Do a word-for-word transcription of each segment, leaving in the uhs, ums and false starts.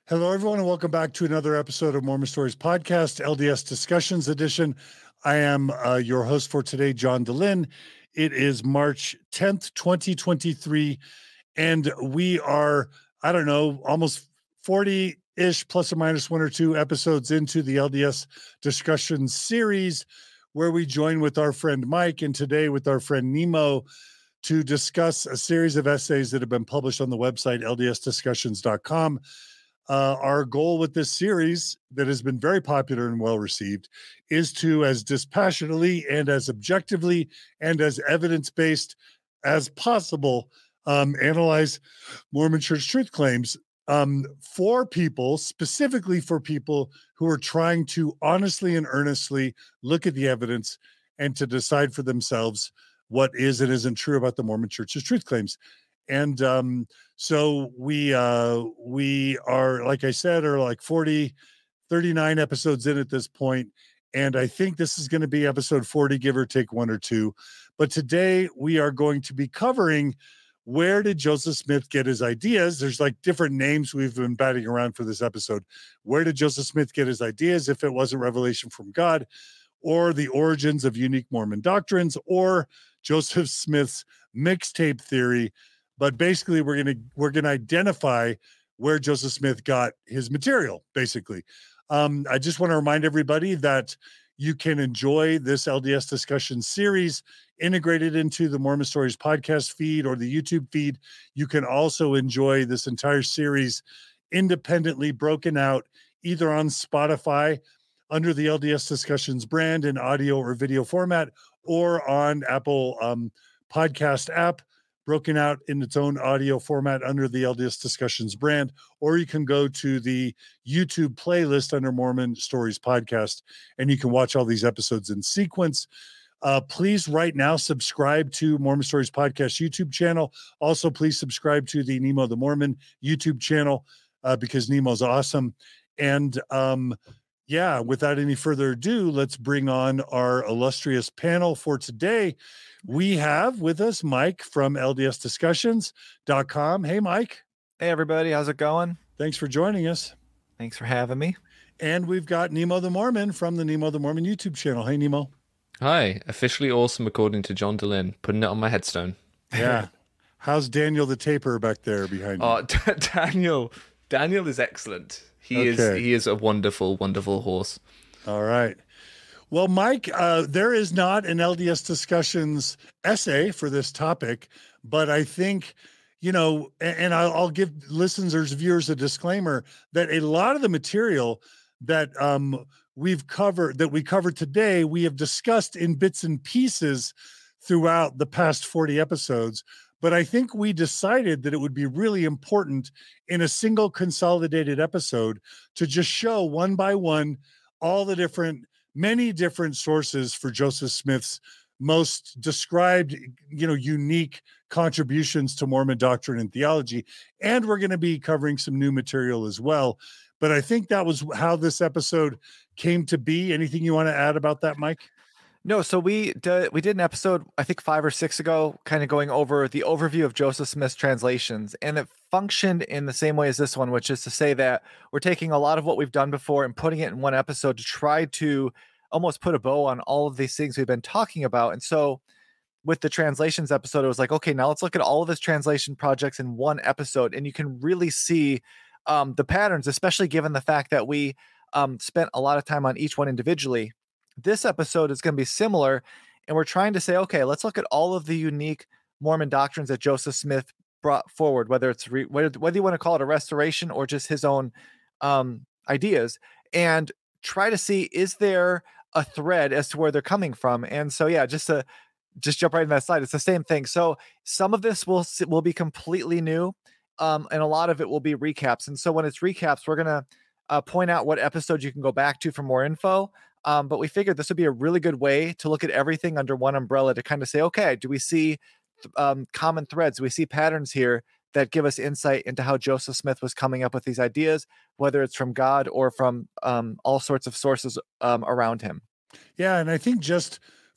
Hello, everyone, and welcome back to another episode of Mormon Stories Podcast, L D S Discussions Edition. I am uh, your host for today, John Dehlin. It is March tenth, twenty twenty-three, and we are, I don't know, almost forty-ish, plus or minus one or two episodes into the L D S Discussions series, where we join with our friend Mike, and today with our friend Nemo, to discuss a series of essays that have been published on the website, L D S discussions dot com. Uh, our goal with this series that has been very popular and well received is to, as dispassionately and as objectively and as evidence-based as possible, um, analyze Mormon Church truth claims um, for people, specifically for people who are trying to honestly and earnestly look at the evidence and to decide for themselves what is and isn't true about the Mormon Church's truth claims. And um, so we uh, we are, like I said, are like forty, thirty-nine episodes in at this point. And I think this is going to be episode forty, give or take one or two. But today we are going to be covering, where did Joseph Smith get his ideas? There's like different names we've been batting around for this episode. Where did Joseph Smith get his ideas if it wasn't revelation from God, or the origins of unique Mormon doctrines, or Joseph Smith's mixtape theory? But basically, we're gonna we're gonna identify where Joseph Smith got his material. Basically, um, I just want to remind everybody that you can enjoy this L D S discussion series integrated into the Mormon Stories podcast feed or the YouTube feed. You can also enjoy this entire series independently, broken out either on Spotify under the L D S Discussions brand in audio or video format, or on Apple um, podcast app, broken out in its own audio format under the L D S Discussions brand, or you can go to the YouTube playlist under Mormon Stories Podcast, and you can watch all these episodes in sequence. Uh, please, right now, subscribe to Mormon Stories Podcast YouTube channel. Also, please subscribe to the Nemo the Mormon YouTube channel uh, because Nemo's awesome. And um, yeah, without any further ado, let's bring on our illustrious panel for today. We have with us Mike from L D S discussions dot com. Hey, Mike. Hey, everybody. How's it going? Thanks for joining us. Thanks for having me. And we've got Nemo the Mormon from the Nemo the Mormon YouTube channel. Hey, Nemo. Hi. Officially awesome according to John Dehlin. Putting it on my headstone. Yeah. How's Daniel the Taper back there behind you? Oh, D- Daniel. Daniel is excellent. He okay. is he is a wonderful, wonderful horse. All right. Well, Mike, uh, there is not an L D S Discussions essay for this topic, but I think, you know, and, and I'll, I'll give listeners, viewers a disclaimer that a lot of the material that um, we've covered, that we covered today, we have discussed in bits and pieces throughout the past forty episodes. But I think we decided that it would be really important in a single consolidated episode to just show one by one all the different many different sources for Joseph Smith's most described, you know, unique contributions to Mormon doctrine and theology. And we're going to be covering some new material as well. But I think that was how this episode came to be. Anything you want to add about that, Mike? No, so we did, we did an episode, I think five or six ago, kind of going over the overview of Joseph Smith's translations. And it functioned in the same way as this one, which is to say that we're taking a lot of what we've done before and putting it in one episode to try to almost put a bow on all of these things we've been talking about. And so with the translations episode, it was like, okay, now let's look at all of his translation projects in one episode. And you can really see um, the patterns, especially given the fact that we um, spent a lot of time on each one individually. This episode is going to be similar, and we're trying to say, okay, let's look at all of the unique Mormon doctrines that Joseph Smith brought forward, whether it's re- whether, whether you want to call it a restoration or just his own um, ideas, and try to see, is there a thread as to where they're coming from? And so, yeah, just to just jump right in that slide, it's the same thing. So some of this will will be completely new, um, and a lot of it will be recaps. And so when it's recaps, we're gonna uh, point out what episodes you can go back to for more info. Um, but we figured this would be a really good way to look at everything under one umbrella to kind of say, okay, do we see um, common threads? Do we see patterns here that give us insight into how Joseph Smith was coming up with these ideas, whether it's from God or from um, all sorts of sources um, around him? Yeah, and I think just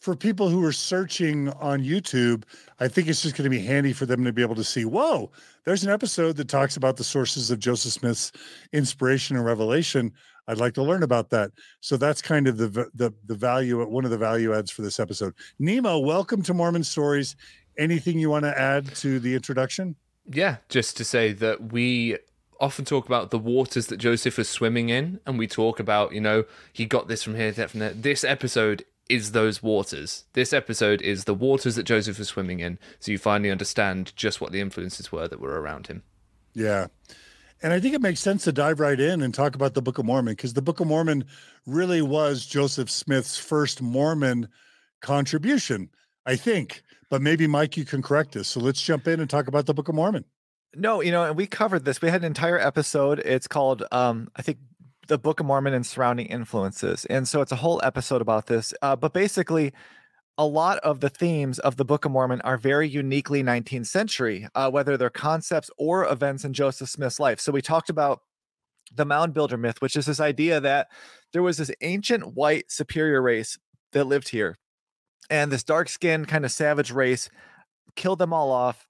for people who are searching on YouTube, I think it's just going to be handy for them to be able to see, whoa, there's an episode that talks about the sources of Joseph Smith's inspiration and revelation. I'd like to learn about that. So that's kind of the the the value, one of the value adds for this episode. Nemo, welcome to Mormon Stories. Anything you want to add to the introduction? Yeah, just to say that we often talk about the waters that Joseph was swimming in, and we talk about, you know, he got this from here, that from there. This episode is those waters. This episode is the waters that Joseph was swimming in, so you finally understand just what the influences were that were around him. Yeah. And I think it makes sense to dive right in and talk about the Book of Mormon, because the Book of Mormon really was Joseph Smith's first Mormon contribution, I think. But maybe, Mike, you can correct us. So let's jump in and talk about the Book of Mormon. No, you know, and we covered this. We had an entire episode. It's called, um, I think, The Book of Mormon and Surrounding Influences. And so it's a whole episode about this. Uh, but basically, a lot of the themes of the Book of Mormon are very uniquely nineteenth century, uh, whether they're concepts or events in Joseph Smith's life. So we talked about the mound builder myth, which is this idea that there was this ancient white superior race that lived here. And this dark-skinned kind of savage race killed them all off.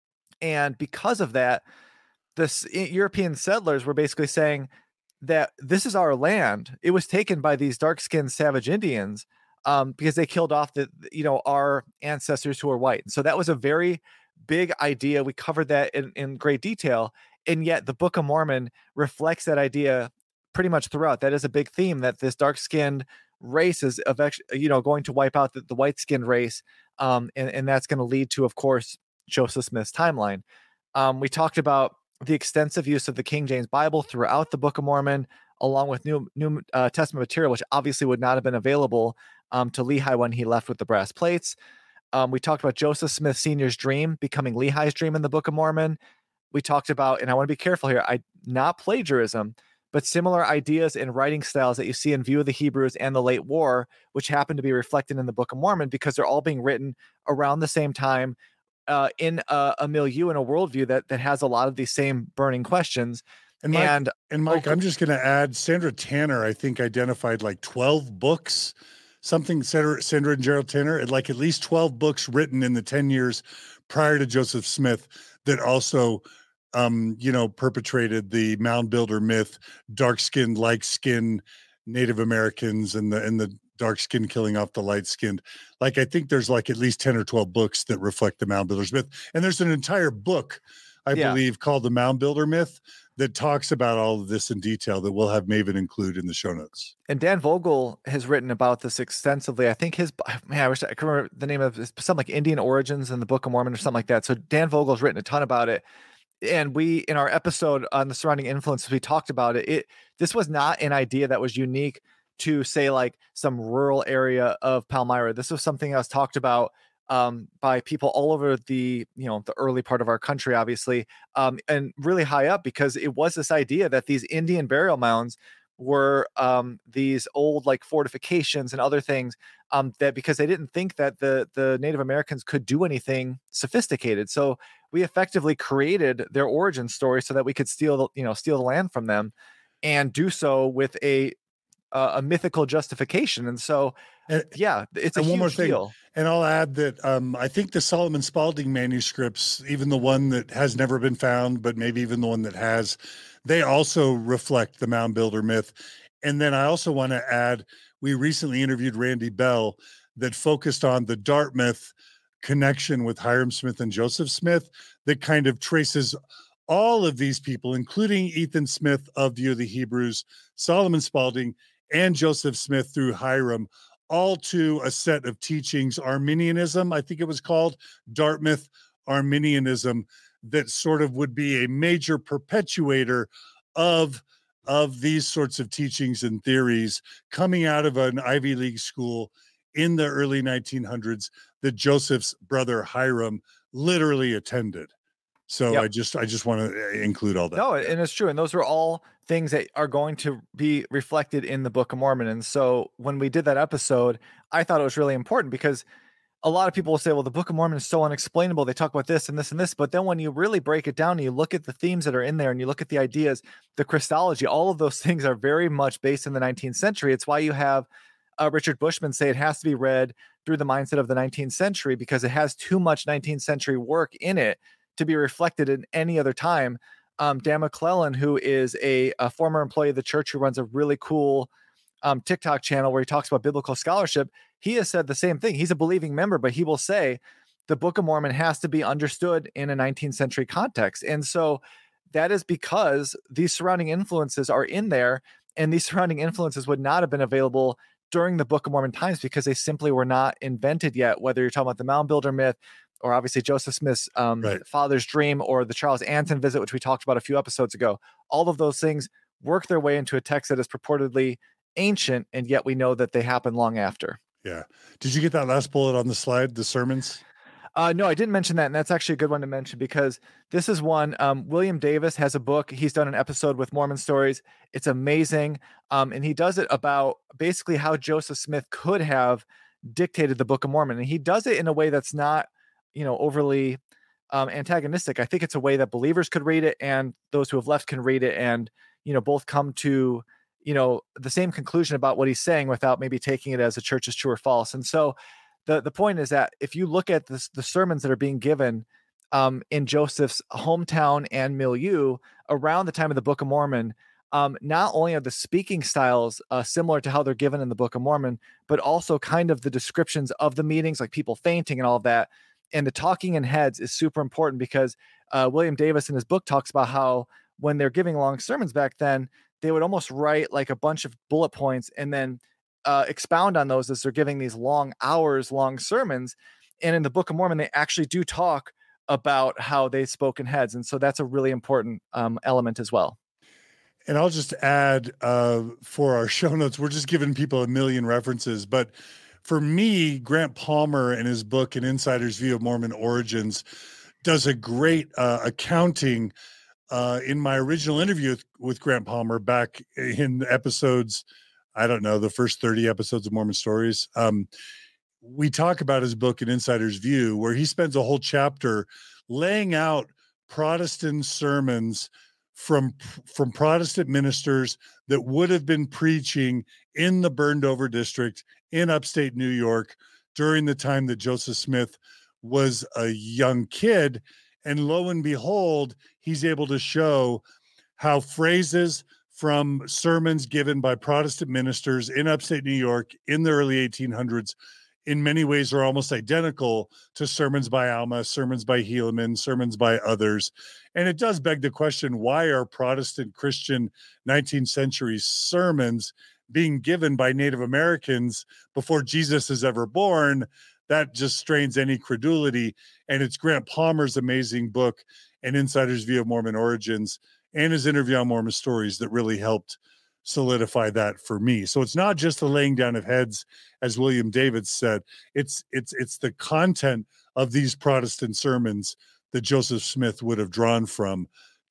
And because of that, the European settlers were basically saying that this is our land. It was taken by these dark-skinned savage Indians um, because they killed off the, you know, our ancestors who were white. And so that was a very big idea. We covered that in, in great detail. And yet the Book of Mormon reflects that idea pretty much throughout. That is a big theme, that this dark-skinned race is, you know, going to wipe out the, the white-skinned race. Um, and, and that's going to lead to, of course, Joseph Smith's timeline. Um, we talked about the extensive use of the King James Bible throughout the Book of Mormon, along with New New uh, Testament material, which obviously would not have been available um, to Lehi when he left with the brass plates. Um, we talked about Joseph Smith Senior's dream becoming Lehi's dream in the Book of Mormon. We talked about, and I want to be careful here, I not plagiarism, but similar ideas and writing styles that you see in View of the Hebrews and the Late War, which happen to be reflected in the Book of Mormon because they're all being written around the same time, Uh, in a, a milieu and a worldview that that has a lot of these same burning questions. And Mike, and, and Mike oh, I'm just going to add, Sandra Tanner, I think, identified like twelve books, something, Sandra, Sandra and Gerald Tanner, like at least twelve books written in the ten years prior to Joseph Smith that also, um, you know, perpetrated the mound builder myth, dark-skinned, light-skinned Native Americans and the and the dark skin killing off the light skinned. Like, I think there's like at least ten or twelve books that reflect the mound builder's myth. And there's an entire book, I yeah. believe, called The Mound Builder Myth that talks about all of this in detail that we'll have Maven include in the show notes. And Dan Vogel has written about this extensively. I think his, man, I wish I could remember the name of it, something like Indian Origins in the Book of Mormon or something like that. So Dan Vogel's written a ton about it. And we, in our episode on the surrounding influences, we talked about it. It, this was not an idea that was unique to, say, like some rural area of Palmyra. This was something that was talked about um, by people all over the, you know, the early part of our country, obviously, um, and really high up, because it was this idea that these Indian burial mounds were um, these old like fortifications and other things um, that because they didn't think that the the Native Americans could do anything sophisticated. So we effectively created their origin story so that we could steal the, you know, steal the land from them and do so with a Uh, a mythical justification. And so, and, yeah, it's a and huge one more thing. deal. And I'll add that um, I think the Solomon Spalding manuscripts, even the one that has never been found, but maybe even the one that has, they also reflect the mound builder myth. And then I also want to add, we recently interviewed Randy Bell that focused on the Dartmouth connection with Hyrum Smith and Joseph Smith that kind of traces all of these people, including Ethan Smith of View of the Hebrews, Solomon Spalding, and Joseph Smith through Hyrum, all to a set of teachings, Arminianism, I think it was called, Dartmouth Arminianism, that sort of would be a major perpetuator of, of these sorts of teachings and theories coming out of an Ivy League school in the early nineteen hundreds that Joseph's brother Hyrum literally attended. So yep. I just I just want to include all that. No, and it's true. And those are all things that are going to be reflected in the Book of Mormon. And so when we did that episode, I thought it was really important because a lot of people will say, well, the Book of Mormon is so unexplainable. They talk about this and this and this. But then when you really break it down and you look at the themes that are in there and you look at the ideas, the Christology, all of those things are very much based in the nineteenth century. It's why you have uh, Richard Bushman say it has to be read through the mindset of the nineteenth century because it has too much nineteenth century work in it to be reflected in any other time. Um, Dan McClellan, who is a, a former employee of the church who runs a really cool um, TikTok channel where he talks about biblical scholarship, he has said the same thing. He's a believing member, but he will say the Book of Mormon has to be understood in a nineteenth century context. And so that is because these surrounding influences are in there, and these surrounding influences would not have been available during the Book of Mormon times because they simply were not invented yet, whether you're talking about the Mound Builder myth or obviously Joseph Smith's um, Right. father's dream or the Charles Anson visit, which we talked about a few episodes ago. All of those things work their way into a text that is purportedly ancient, and yet we know that they happen long after. Yeah. Did you get that last bullet on the slide, the sermons? Uh, no, I didn't mention that, and that's actually a good one to mention because this is one. Um, William Davis has a book. He's done an episode with Mormon Stories. It's amazing, um, and he does it about basically how Joseph Smith could have dictated the Book of Mormon, and he does it in a way that's not, you know, overly um, antagonistic. I think it's a way that believers could read it, and those who have left can read it, and you know, both come to you know the same conclusion about what he's saying without maybe taking it as a church is true or false. And so. The, the point is that if you look at this, the sermons that are being given um, in Joseph's hometown and milieu around the time of the Book of Mormon, um, not only are the speaking styles uh, similar to how they're given in the Book of Mormon, but also kind of the descriptions of the meetings, like people fainting and all of that. And the talking in heads is super important because uh, William Davis in his book talks about how when they're giving long sermons back then, they would almost write like a bunch of bullet points and then Uh, expound on those as they're giving these long hours long sermons. And in the Book of Mormon, they actually do talk about how they spoke in heads. And so that's a really important um, element as well. And I'll just add uh, for our show notes, we're just giving people a million references. But for me, Grant Palmer in his book, An Insider's View of Mormon Origins, does a great uh, accounting uh, in my original interview with, with Grant Palmer back in episodes I don't know, the first thirty episodes of Mormon Stories. Um, we talk about his book, An Insider's View, where he spends a whole chapter laying out Protestant sermons from, from Protestant ministers that would have been preaching in the burned over district in upstate New York during the time that Joseph Smith was a young kid. And lo and behold, he's able to show how phrases from sermons given by Protestant ministers in upstate New York in the early eighteen hundreds in many ways are almost identical to sermons by Alma, sermons by Helaman, sermons by others. And it does beg the question, why are Protestant Christian nineteenth century sermons being given by Native Americans before Jesus is ever born? That just strains any credulity. And it's Grant Palmer's amazing book, An Insider's View of Mormon Origins, and his interview on Mormon Stories that really helped solidify that for me. So it's not just the laying down of heads, as William David said. It's it's it's the content of these Protestant sermons that Joseph Smith would have drawn from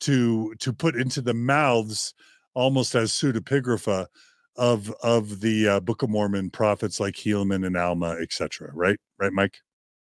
to to put into the mouths, almost as pseudepigrapha, of of the uh, Book of Mormon prophets like Helaman and Alma, et cetera. Right, right, Mike.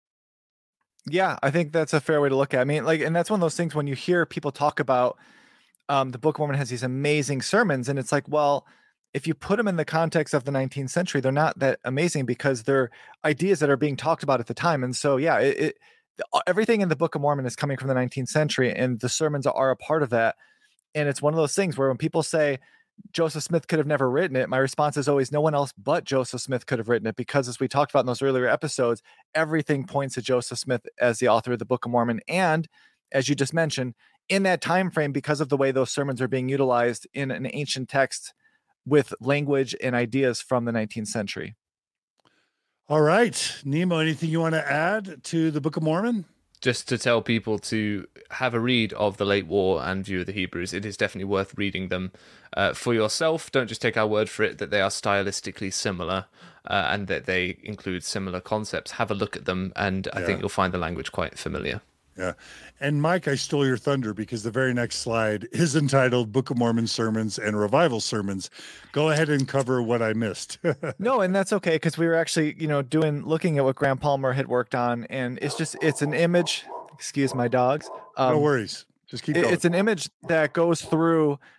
Yeah, I think that's a fair way to look at it. I mean, like, and that's one of those things when you hear people talk about. Um, the Book of Mormon has these amazing sermons, and it's like, well, if you put them in the context of the nineteenth century, they're not that amazing because they're ideas that are being talked about at the time. And so, yeah, it, it everything in the Book of Mormon is coming from the nineteenth century, and the sermons are a part of that. And it's one of those things where when people say Joseph Smith could have never written it, my response is always no one else but Joseph Smith could have written it, because as we talked about in those earlier episodes, everything points to Joseph Smith as the author of the Book of Mormon. And as you just mentioned, in that time frame, because of the way those sermons are being utilized in an ancient text with language and ideas from the nineteenth century. All right, Nemo, anything you want to add to the Book of Mormon? Just to tell people to have a read of the Late War and View of the Hebrews. It is definitely worth reading them uh, for yourself. Don't just take our word for it that they are stylistically similar uh, and that they include similar concepts. Have a look at them, and I Yeah. think you'll find the language quite familiar. Yeah. And Mike, I stole your thunder because the very next slide is entitled Book of Mormon Sermons and Revival Sermons. Go ahead and cover what I missed. No, and that's okay, because we were actually, you know, doing looking at what Grant Palmer had worked on, and it's just it's an image. Excuse my dogs. Um, no worries. Just keep it- going. It's an image that goes through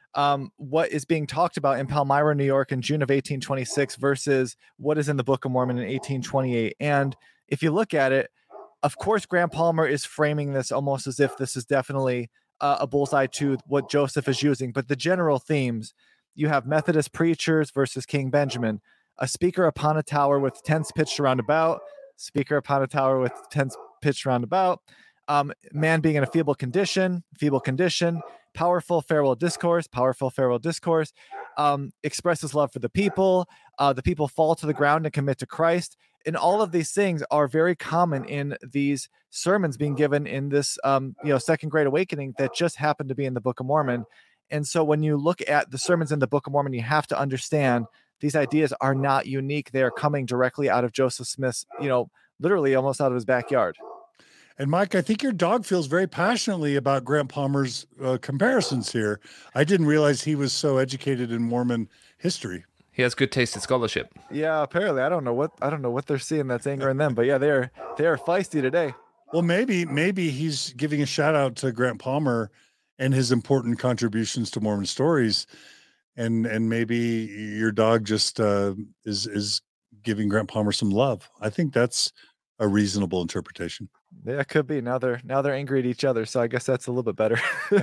um, what is being talked about in Palmyra, New York in June of eighteen twenty-six versus what is in the Book of Mormon in eighteen twenty-eight. And if you look at it, of course, Grant Palmer is framing this almost as if this is definitely uh, a bullseye to what Joseph is using. But the general themes, you have Methodist preachers versus King Benjamin, a speaker upon a tower with tents pitched around about, speaker upon a tower with tents pitched around about, um, man being in a feeble condition, feeble condition, powerful farewell discourse, powerful farewell discourse, um, expresses love for the people. Uh, the people fall to the ground and commit to Christ. And all of these things are very common in these sermons being given in this, um, you know, Second Great Awakening that just happened to be in the Book of Mormon. And so when you look at the sermons in the Book of Mormon, you have to understand these ideas are not unique. They are coming directly out of Joseph Smith's, you know, literally almost out of his backyard. And Mike, I think your dog feels very passionately about Grant Palmer's uh, comparisons here. I didn't realize he was so educated in Mormon history. He has good taste in scholarship. Yeah, apparently. I don't know what I don't know what they're seeing that's angering them, but yeah, they're they're feisty today. Well, maybe maybe he's giving a shout out to Grant Palmer and his important contributions to Mormon stories, and and maybe your dog just uh, is is giving Grant Palmer some love. I think that's a reasonable interpretation. Yeah, it could be. Now they're now they're angry at each other, so I guess that's a little bit better.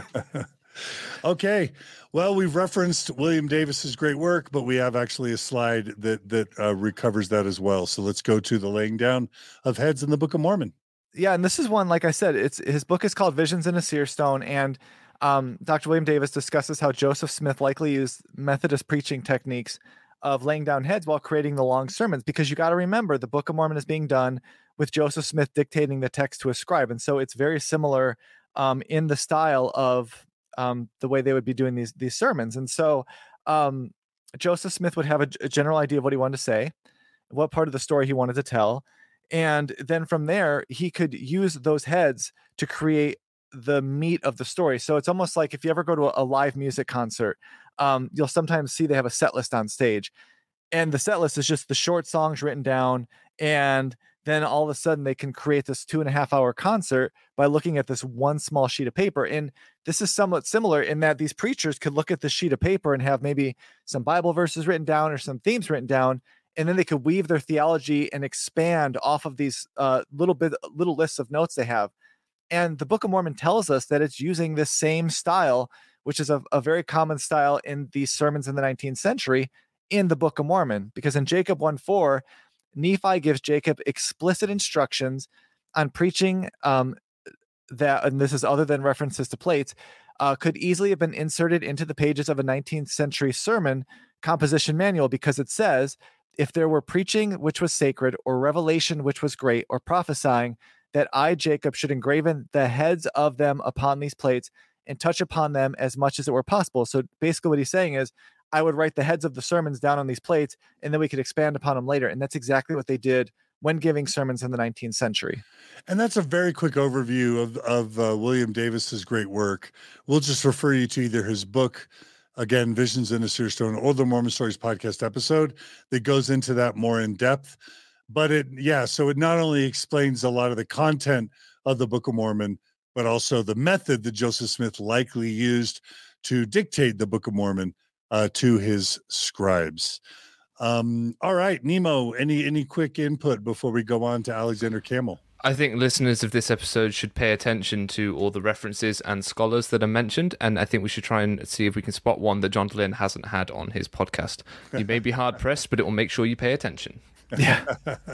Okay. Well, we've referenced William Davis's great work, but we have actually a slide that that uh, recovers that as well. So let's go to the laying down of heads in the Book of Mormon. Yeah, and this is one, like I said, it's his book is called Visions in a Seer Stone, and um, Doctor William Davis discusses how Joseph Smith likely used Methodist preaching techniques of laying down heads while creating the long sermons, because you got to remember the Book of Mormon is being done with Joseph Smith dictating the text to a scribe, and so it's very similar um, in the style of um, the way they would be doing these these sermons. And so um, Joseph Smith would have a, a general idea of what he wanted to say, what part of the story he wanted to tell, and then from there he could use those heads to create the meat of the story. So it's almost like if you ever go to a, a live music concert, um, you'll sometimes see they have a set list on stage, and the set list is just the short songs written down, and then all of a sudden they can create this two and a half hour concert by looking at this one small sheet of paper. And this is somewhat similar in that these preachers could look at this sheet of paper and have maybe some Bible verses written down or some themes written down, and then they could weave their theology and expand off of these uh, little bit, little lists of notes they have. And the Book of Mormon tells us that it's using this same style, which is a, a very common style in these sermons in the nineteenth century in the Book of Mormon, because in Jacob one four, Nephi gives Jacob explicit instructions on preaching um, that, and this is other than references to plates, uh, could easily have been inserted into the pages of a nineteenth century sermon composition manual, because it says, if there were preaching which was sacred, or revelation which was great, or prophesying, that I, Jacob, should engraven the heads of them upon these plates and touch upon them as much as it were possible. So basically what he's saying is, I would write the heads of the sermons down on these plates, and then we could expand upon them later. And that's exactly what they did when giving sermons in the nineteenth century. And that's a very quick overview of, of uh, William Davis's great work. We'll just refer you to either his book, again, Visions in a Seer Stone, or the Mormon Stories podcast episode that goes into that more in depth. But it, yeah, so it not only explains a lot of the content of the Book of Mormon, but also the method that Joseph Smith likely used to dictate the Book of Mormon Uh, to his scribes. Um, all right, Nemo, any any quick input before we go on to Alexander Campbell? I think listeners of this episode should pay attention to all the references and scholars that are mentioned, and I think we should try and see if we can spot one that John Dehlin hasn't had on his podcast. You may be hard-pressed, but it will make sure you pay attention. Yeah.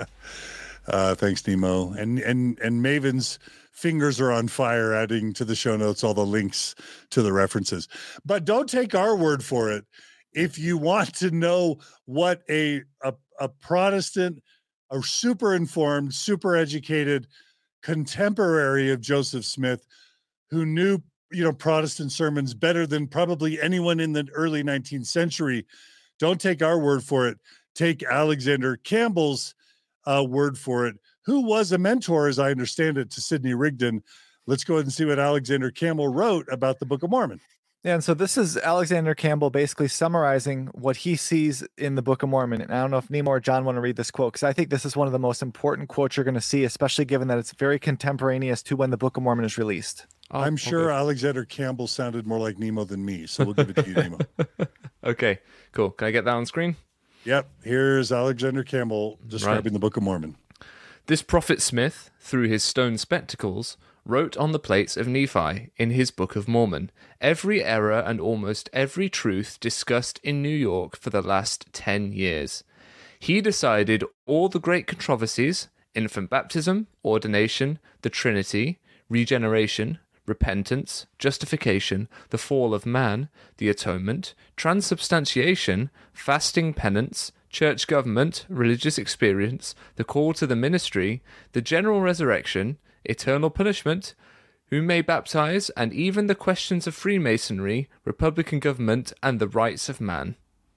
uh, thanks, Nemo. And, and, and Maven's fingers are on fire, adding to the show notes all the links to the references. But don't take our word for it. If you want to know what a, a, a Protestant, a super informed, super educated contemporary of Joseph Smith, who knew, you know, Protestant sermons better than probably anyone in the early nineteenth century, don't take our word for it. Take Alexander Campbell's uh, word for it, who was a mentor, as I understand it, to Sidney Rigdon. Let's go ahead and see what Alexander Campbell wrote about the Book of Mormon. Yeah, and so this is Alexander Campbell basically summarizing what he sees in the Book of Mormon. And I don't know if Nemo or John want to read this quote, because I think this is one of the most important quotes you're going to see, especially given that it's very contemporaneous to when the Book of Mormon is released. I'll- I'm I'll sure go. Alexander Campbell sounded more like Nemo than me, so we'll give it to you, Nemo. Okay, cool. Can I get that on screen? Yep, here's Alexander Campbell describing the Book of Mormon. This prophet Smith, through his stone spectacles, wrote on the plates of Nephi in his Book of Mormon every error and almost every truth discussed in New York for the last ten years. He decided all the great controversies, infant baptism, ordination, the Trinity, regeneration, repentance, justification, the fall of man, the atonement, transubstantiation, fasting penance, church government, religious experience, the call to the ministry, the general resurrection, eternal punishment, who may baptize, and even the questions of Freemasonry, Republican government, and the rights of man.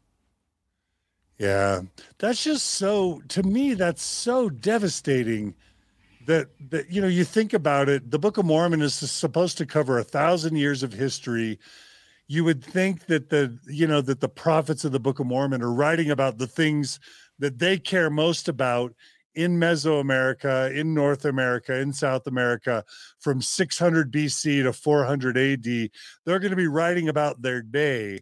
Yeah, that's just so, to me, that's so devastating that, that, you know, you think about it, the Book of Mormon is supposed to cover a thousand years of history. You would think that the, you know, that the prophets of the Book of Mormon are writing about the things that they care most about in Mesoamerica, in North America, in South America, from six hundred B C to four hundred A D. They're going to be writing about their day.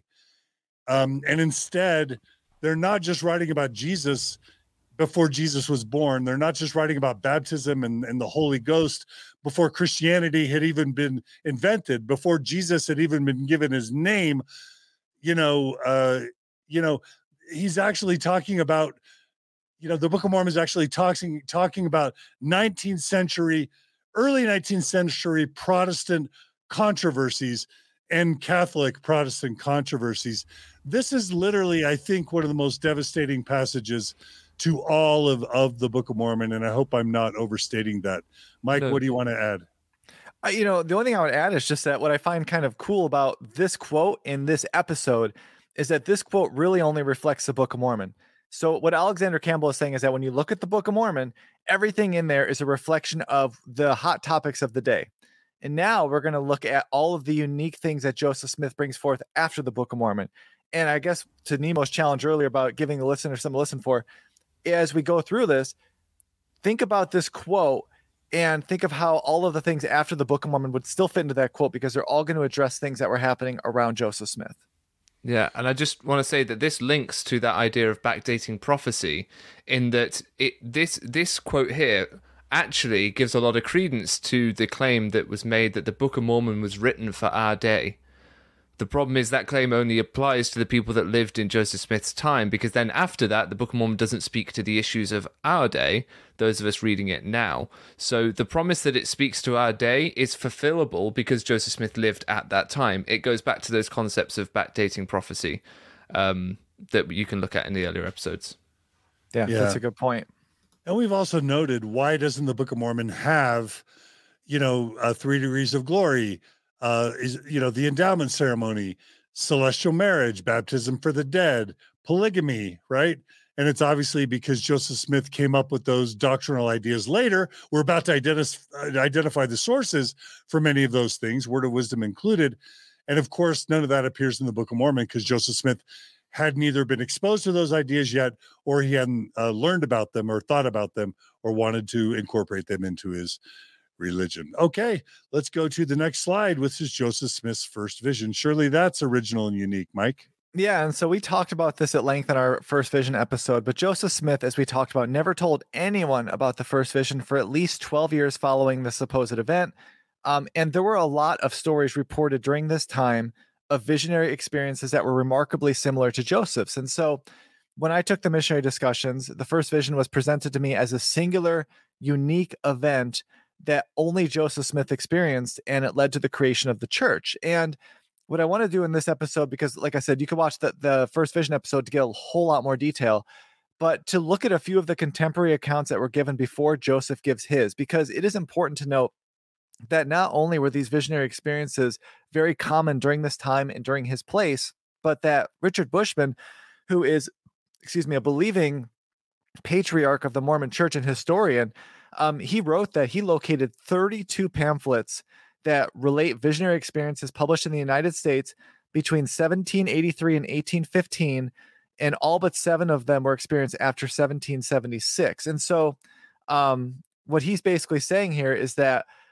Um, and instead, they're not just writing about Jesus before Jesus was born. They're not just writing about baptism and, and the Holy Ghost before Christianity had even been invented, before Jesus had even been given his name. You know, uh, you know, he's actually talking about, you know, the Book of Mormon is actually talking, talking about nineteenth century, early nineteenth century Protestant controversies and Catholic Protestant controversies. This is literally, I think, one of the most devastating passages to all of, of the Book of Mormon, and I hope I'm not overstating that. Mike, No. what do you want to add? Uh, you know, the only thing I would add is just that what I find kind of cool about this quote in this episode is that this quote really only reflects the Book of Mormon. So what Alexander Campbell is saying is that when you look at the Book of Mormon, everything in there is a reflection of the hot topics of the day. And now we're going to look at all of the unique things that Joseph Smith brings forth after the Book of Mormon. And I guess to Nemo's challenge earlier about giving the listener something to listen for, as we go through this, think about this quote and think of how all of the things after the Book of Mormon would still fit into that quote, because they're all going to address things that were happening around Joseph Smith. Yeah, and I just want to say that this links to that idea of backdating prophecy, in that it this this quote here actually gives a lot of credence to the claim that was made that the Book of Mormon was written for our day. The problem is that claim only applies to the people that lived in Joseph Smith's time, because then after that, the Book of Mormon doesn't speak to the issues of our day, those of us reading it now. So the promise that it speaks to our day is fulfillable because Joseph Smith lived at that time. It goes back to those concepts of backdating prophecy um, that you can look at in the earlier episodes. Yeah, Yeah. that's a good point. And we've also noted, why doesn't the Book of Mormon have, you know, uh, three degrees of glory, uh, is, you know, the endowment ceremony, celestial marriage, baptism for the dead, polygamy, right? And it's obviously because Joseph Smith came up with those doctrinal ideas later. We're about to identi- identify the sources for many of those things, Word of Wisdom included. And of course, none of that appears in the Book of Mormon because Joseph Smith hadn't either been exposed to those ideas yet, or he hadn't uh, learned about them or thought about them or wanted to incorporate them into his religion. Okay, let's go to the next slide, which is Joseph Smith's first vision. Surely that's original and unique, Mike. Yeah, and so we talked about this at length in our first vision episode, but Joseph Smith, as we talked about, never told anyone about the first vision for at least twelve years following the supposed event. Um, and there were a lot of stories reported during this time of visionary experiences that were remarkably similar to Joseph's. And so when I took the missionary discussions, the first vision was presented to me as a singular, unique event that only Joseph Smith experienced, and it led to the creation of the church. And what I want to do in this episode, because like I said, you can watch the, the first vision episode to get a whole lot more detail, but to look at a few of the contemporary accounts that were given before Joseph gives his, because it is important to note that not only were these visionary experiences very common during this time and during his place, but that Richard Bushman, who is, excuse me, a believing patriarch of the Mormon Church and historian, um, he wrote that he located thirty-two pamphlets that relate visionary experiences published in the United States between seventeen eighty-three and eighteen fifteen, and all but seven of them were experienced after seventeen seventy-six. And so um, what he's basically saying here is that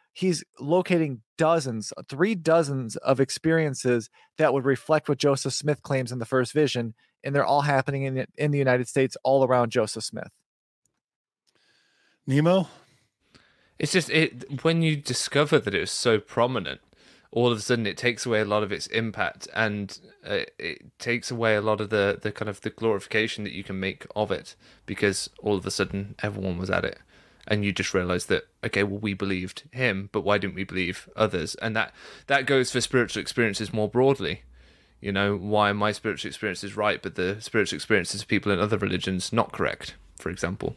he's locating dozens, three dozens of experiences that would reflect what Joseph Smith claims in the first vision, and they're all happening in, in the United States all around Joseph Smith. Nemo? It's just it when you discover that it was so prominent, all of a sudden it takes away a lot of its impact, and uh, it takes away a lot of the, the kind of the glorification that you can make of it, because all of a sudden everyone was at it, and you just realize that, okay, well, we believed him, but why didn't we believe others? And that that goes for spiritual experiences more broadly. You know, why my spiritual experience is right, but the spiritual experiences of people in other religions not correct, for example.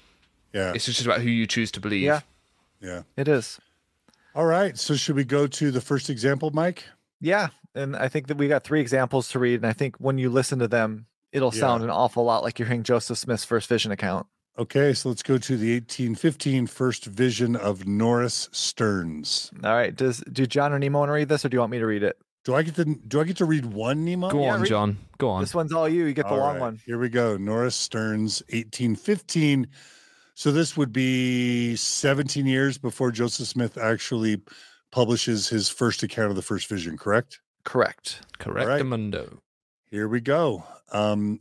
Yeah. It's just about who you choose to believe. Yeah. Yeah. It is. All right. So should we go to the first example, Mike? Yeah. And I think that we got three examples to read. And I think when you listen to them, it'll Yeah. sound an awful lot like you're hearing Joseph Smith's first vision account. Okay. So let's go to the eighteen fifteen first vision of Norris Stearns. All right. Does do John or Nemo want to read this, or do you want me to read it? Do I get to do I get to read one, Nemo? Go Yeah, on, read- John. Go on. This one's all you. You get the All long right, one. Here we go. Norris Stearns, eighteen fifteen. So this would be seventeen years before Joseph Smith actually publishes his first account of the first vision, correct? Correct. Correctamundo. Here we go. Um,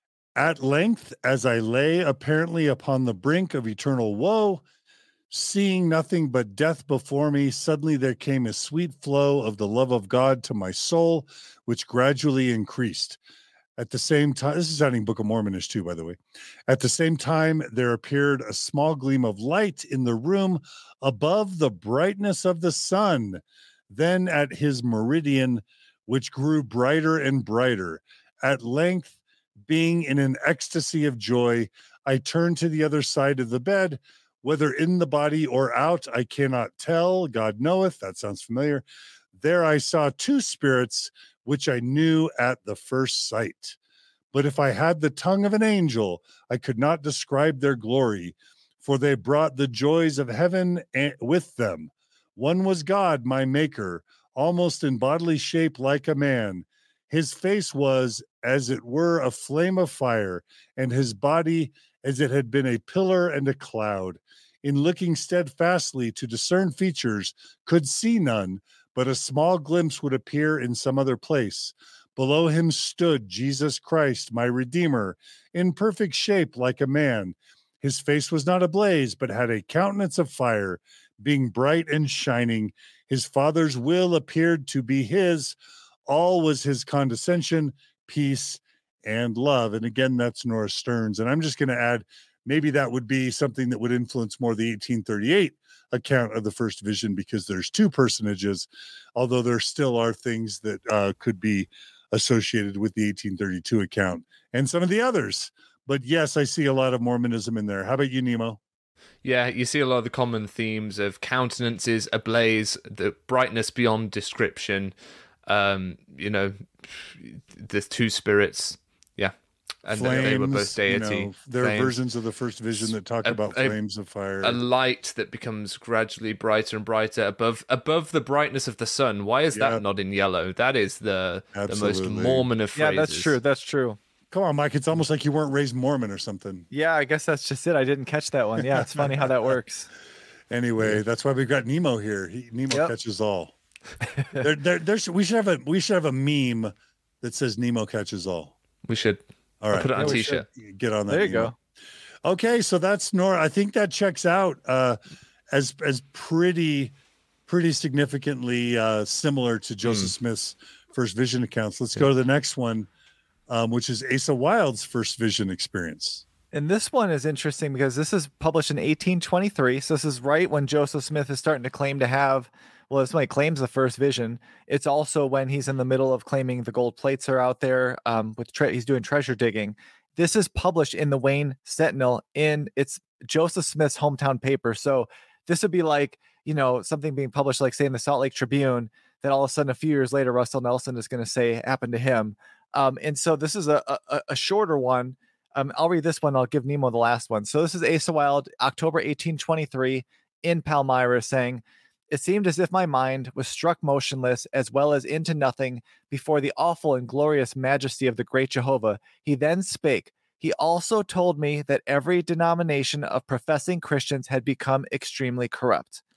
At length, as I lay apparently upon the brink of eternal woe, seeing nothing but death before me, suddenly there came a sweet flow of the love of God to my soul, which gradually increased. At the same time, this is sounding Book of Mormonish too, by the way. At the same time, there appeared a small gleam of light in the room above the brightness of the sun. Then at his meridian, which grew brighter and brighter. At length, being in an ecstasy of joy, I turned to the other side of the bed, whether in the body or out, I cannot tell. God knoweth. That sounds familiar. There I saw two spirits, which I knew at the first sight. But if I had the tongue of an angel, I could not describe their glory, for they brought the joys of heaven with them. One was God, my maker, almost in bodily shape like a man. His face was, as it were, a flame of fire, and his body as it had been a pillar and a cloud. In looking steadfastly to discern features, could see none, but a small glimpse would appear in some other place. Below him stood Jesus Christ, my Redeemer, in perfect shape like a man. His face was not ablaze, but had a countenance of fire, being bright and shining. His Father's will appeared to be his. All was his condescension, peace, and love. And again, that's Norris Stearns. And I'm just going to add, maybe that would be something that would influence more the eighteen thirty-eight account of the first vision, because there's two personages, although there still are things that uh, could be associated with the eighteen thirty-two account and some of the others. But yes, I see a lot of Mormonism in there. How about you, Nemo? Yeah, you see a lot of the common themes of countenances ablaze, the brightness beyond description. Um, you know, there's two spirits. Yeah. And Flames, they were both deity. You know, there flames. are versions of the first vision that talk A- about a- flames of fire. A light that becomes gradually brighter and brighter above above the brightness of the sun. Why is Yeah. that not in yellow? That is the the most Absolutely. Mormon of phrases. Yeah, that's true. That's true. Come on, Mike. It's almost like you weren't raised Mormon or something. Yeah, I guess that's just it. I didn't catch that one. Yeah, it's funny how that works. Anyway, that's why we've got Nemo here. He, Nemo Yep. catches all. there, there, there's, we should have a we should have a meme that says Nemo catches all. We should All I'll right, put it on Yeah, a we t-shirt. get on that. There you Nemo. go. Okay, so that's Nor. I think that checks out uh, as as pretty pretty significantly uh, similar to Joseph Smith's first vision accounts. Let's go to the next one, um, which is Asa Wilde's first vision experience. And this one is interesting because this is published in eighteen twenty-three. So this is right when Joseph Smith is starting to claim to have, well, this when he claims the first vision. It's also when he's in the middle of claiming the gold plates are out there. Um, with tre- he's doing treasure digging. This is published in the Wayne Sentinel in it's Joseph Smith's hometown paper. So this would be like, you know, something being published, like say in the Salt Lake Tribune, that all of a sudden a few years later, Russell Nelson is going to say happened to him. Um, and so this is a, a, a shorter one. Um, I'll read this one. I'll give Nemo the last one. So this is Asa Wilde, October eighteen twenty-three in Palmyra, saying, "It seemed as if my mind was struck motionless as well as into nothing before the awful and glorious majesty of the great Jehovah. He then spake. He also told me that every denomination of professing Christians had become extremely corrupt."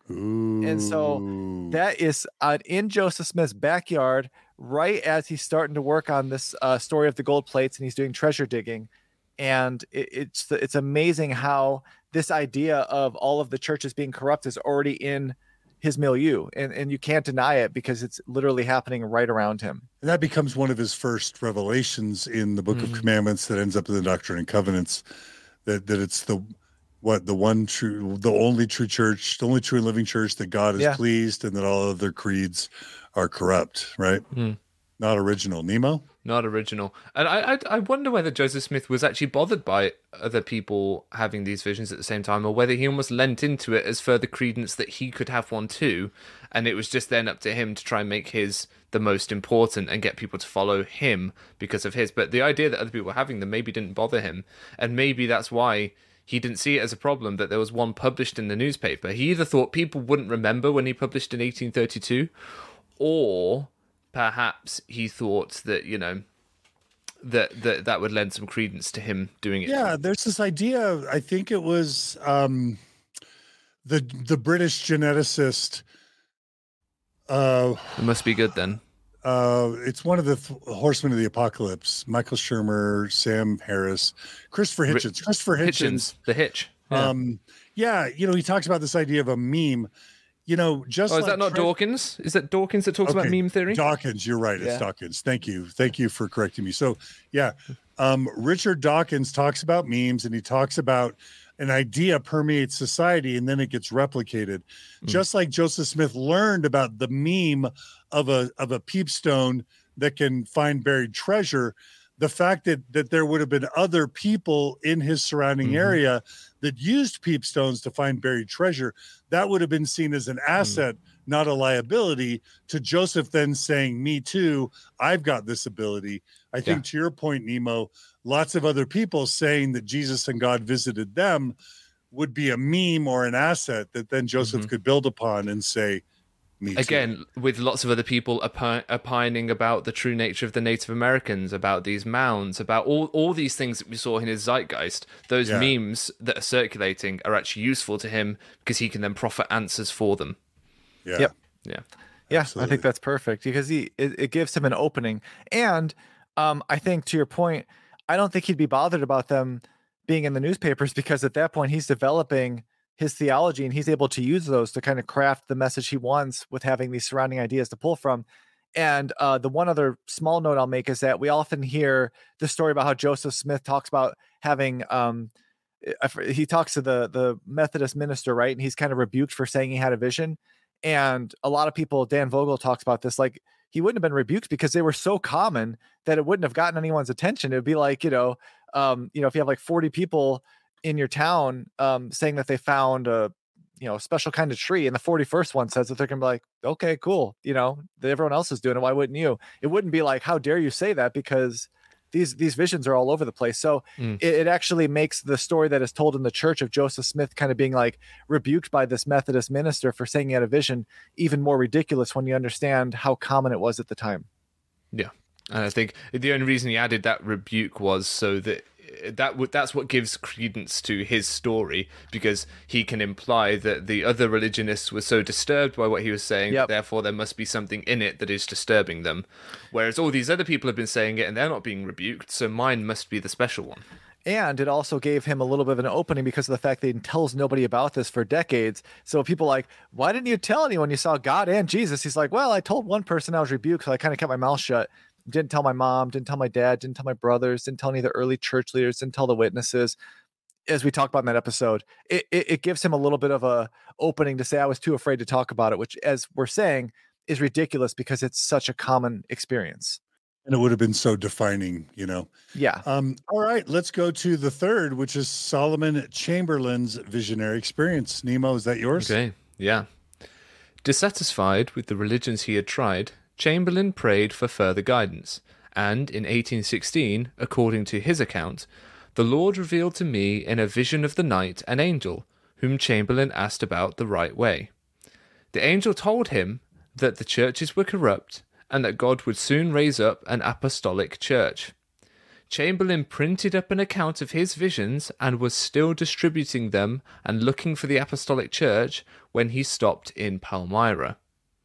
Ooh. And so that is uh, in Joseph Smith's backyard, right as he's starting to work on this uh, story of the gold plates, and he's doing treasure digging. And it, it's it's amazing how this idea of all of the churches being corrupt is already in his milieu, and, and you can't deny it because it's literally happening right around him. And that becomes one of his first revelations in the Book Mm. of Commandments that ends up in the Doctrine and Covenants, that that it's the what the one true, the only true church, the only true and living church that God is Yeah. pleased, and that all other creeds are corrupt, right? Mm. Not original. Nemo? Not original. And I, I I wonder whether Joseph Smith was actually bothered by other people having these visions at the same time, or whether he almost lent into it as further credence that he could have one too, and it was just then up to him to try and make his the most important and get people to follow him because of his. But the idea that other people were having them maybe didn't bother him, and maybe that's why he didn't see it as a problem that there was one published in the newspaper. He either thought people wouldn't remember when he published in eighteen thirty-two, or perhaps he thought that, you know, that that, that would lend some credence to him doing it. Yeah, there's this idea, I think it was um, the the British geneticist, uh, It must be good then. uh, it's one of the th- horsemen of the apocalypse, Michael Shermer, Sam Harris, Christopher Ri- Hitchens. Christopher Hitchens. Hitchens, the hitch. Yeah. Um, yeah, you know, he talks about this idea of a meme. You know, just oh, is like that not Tre- Dawkins? Is that Dawkins that talks about Okay, meme theory? Dawkins, you're right. It's Yeah. Dawkins. Thank you. Thank you for correcting me. So, yeah, um, Richard Dawkins talks about memes, and he talks about an idea permeates society and then it gets replicated. Mm. Just like Joseph Smith learned about the meme of a of a peepstone that can find buried treasure, the fact that that there would have been other people in his surrounding Mhm. area that used peepstones to find buried treasure, that would have been seen as an asset, not a liability, to Joseph then saying, me too, I've got this ability. I think Yeah. to your point, Nemo, lots of other people saying that Jesus and God visited them would be a meme or an asset that then Joseph Mhm. could build upon and say, me too. Again, with lots of other people opi- opining about the true nature of the Native Americans, about these mounds, about all, all these things that we saw in his zeitgeist, those Yeah. memes that are circulating are actually useful to him because he can then proffer answers for them. Yeah. Yep. Yeah. Yeah, Absolutely. I think that's perfect because he it, it gives him an opening. And um, I think to your point, I don't think he'd be bothered about them being in the newspapers because at that point he's developing his theology and he's able to use those to kind of craft the message he wants with having these surrounding ideas to pull from. And uh, the one other small note I'll make is that we often hear the story about how Joseph Smith talks about having um, I f- he talks to the the Methodist minister, right? And he's kind of rebuked for saying he had a vision. And a lot of people, Dan Vogel talks about this, like he wouldn't have been rebuked because they were so common that it wouldn't have gotten anyone's attention. It would be like, you know, um, you know, if you have like forty people in your town um, saying that they found a, you know, special kind of tree, and the forty-first one says that, they're gonna be like, okay, cool, you know, that everyone else is doing it. Why wouldn't you? It wouldn't be like, how dare you say that? Because these these visions are all over the place. So Mm. it, it actually makes the story that is told in the church of Joseph Smith kind of being like rebuked by this Methodist minister for saying he had a vision even more ridiculous when you understand how common it was at the time. Yeah. And I think the only reason he added that rebuke was so that that would that's what gives credence to his story, because he can imply that the other religionists were so disturbed by what he was saying, Yep. therefore there must be something in it that is disturbing them. Whereas all these other people have been saying it and they're not being rebuked, so mine must be the special one. And it also gave him a little bit of an opening because of the fact that he tells nobody about this for decades. So people are like, why didn't you tell anyone you saw God and Jesus? He's like, well, I told one person I was rebuked, so I kind of kept my mouth shut. Didn't tell my mom, didn't tell my dad, didn't tell my brothers, didn't tell any of the early church leaders, didn't tell the witnesses. As we talked about in that episode, it, it, it gives him a little bit of a opening to say, I was too afraid to talk about it, which, as we're saying, is ridiculous because it's such a common experience. And it would have been so defining, you know. Yeah. Um, all right, let's go to the third, which is Solomon Chamberlain's visionary experience. Nemo, is that yours? Okay, yeah. Dissatisfied with the religions he had tried, Chamberlain prayed for further guidance, and in eighteen sixteen, according to his account, the Lord revealed to me in a vision of the night an angel, whom Chamberlain asked about the right way. The angel told him that the churches were corrupt, and that God would soon raise up an apostolic church. Chamberlain printed up an account of his visions and was still distributing them and looking for the Apostolic Church when he stopped in Palmyra.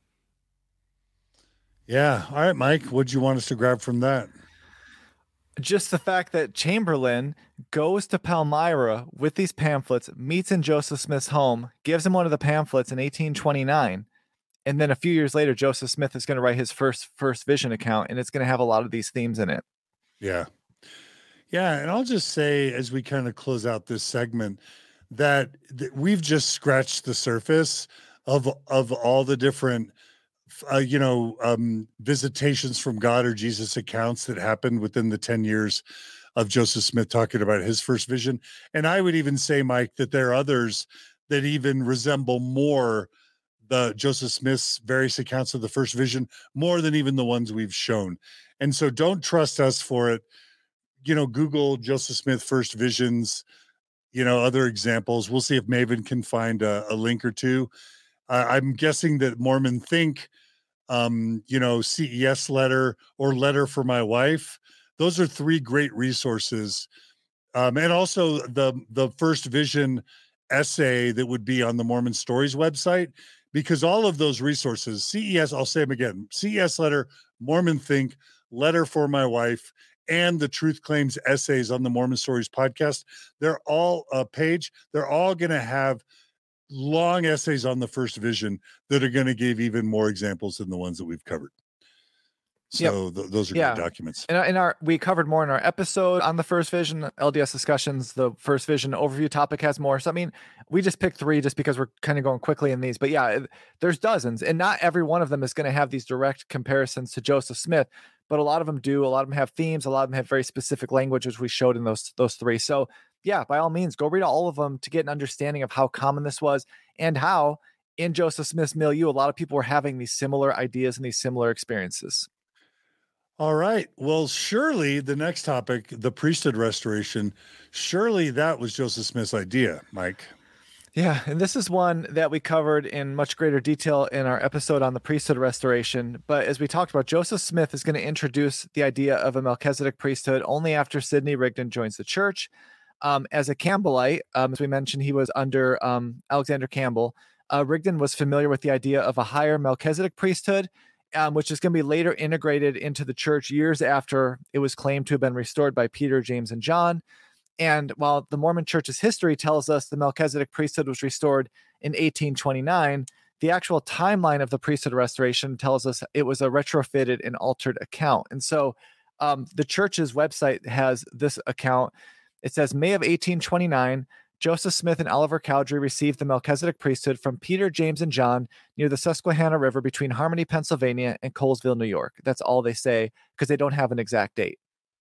Yeah. All right, Mike, what do you want us to grab from that? Just the fact that Chamberlain goes to Palmyra with these pamphlets, meets in Joseph Smith's home, gives him one of the pamphlets in eighteen twenty-nine. And then a few years later, Joseph Smith is going to write his first first vision account, and it's going to have a lot of these themes in it. Yeah. Yeah. And I'll just say, as we kind of close out this segment, that, that we've just scratched the surface of, of all the different, uh, you know, um, visitations from God or Jesus accounts that happened within the ten years of Joseph Smith talking about his first vision. And I would even say, Mike, that there are others that even resemble more the Joseph Smith's various accounts of the first vision more than even the ones we've shown. And so don't trust us for it. You know, Google Joseph Smith first visions, you know, other examples. We'll see if Maven can find a, a link or two. Uh, I'm guessing that Mormon Think, um, you know, C E S letter or letter for my wife. Those are three great resources. Um, and also the, the first vision essay that would be on the Mormon Stories website, because all of those resources, C E S, I'll say them again, C E S letter, Mormon Think, letter for my wife, and the Truth Claims essays on the Mormon Stories podcast, they're all a page. They're all going to have long essays on the first vision that are going to give even more examples than the ones that we've covered. So yep. th- those are yeah. great documents. In our, in our, we covered more in our episode on the first vision, L D S discussions. The first vision overview topic has more. So, I mean, we just picked three just because we're kind of going quickly in these, but yeah, there's dozens, and not every one of them is going to have these direct comparisons to Joseph Smith, but a lot of them do. A lot of them have themes. A lot of them have very specific language, which we showed in those, those three. So yeah, by all means, go read all of them to get an understanding of how common this was and how in Joseph Smith's milieu, a lot of people were having these similar ideas and these similar experiences. All right. Well, surely the next topic, the priesthood restoration, surely that was Joseph Smith's idea, Mike. Yeah, and this is one that we covered in much greater detail in our episode on the priesthood restoration. But as we talked about, Joseph Smith is going to introduce the idea of a Melchizedek priesthood only after Sidney Rigdon joins the church. Um, as a Campbellite, um, as we mentioned, he was under um, Alexander Campbell. Uh, Rigdon was familiar with the idea of a higher Melchizedek priesthood, Um, which is going to be later integrated into the church years after it was claimed to have been restored by Peter, James, and John. And while the Mormon Church's history tells us the Melchizedek priesthood was restored in eighteen twenty-nine, the actual timeline of the priesthood restoration tells us it was a retrofitted and altered account. And so um, the church's website has this account. It says, May of eighteen twenty-nine, Joseph Smith and Oliver Cowdery received the Melchizedek priesthood from Peter, James, and John near the Susquehanna River between Harmony, Pennsylvania, and Colesville, New York. That's all they say because they don't have an exact date.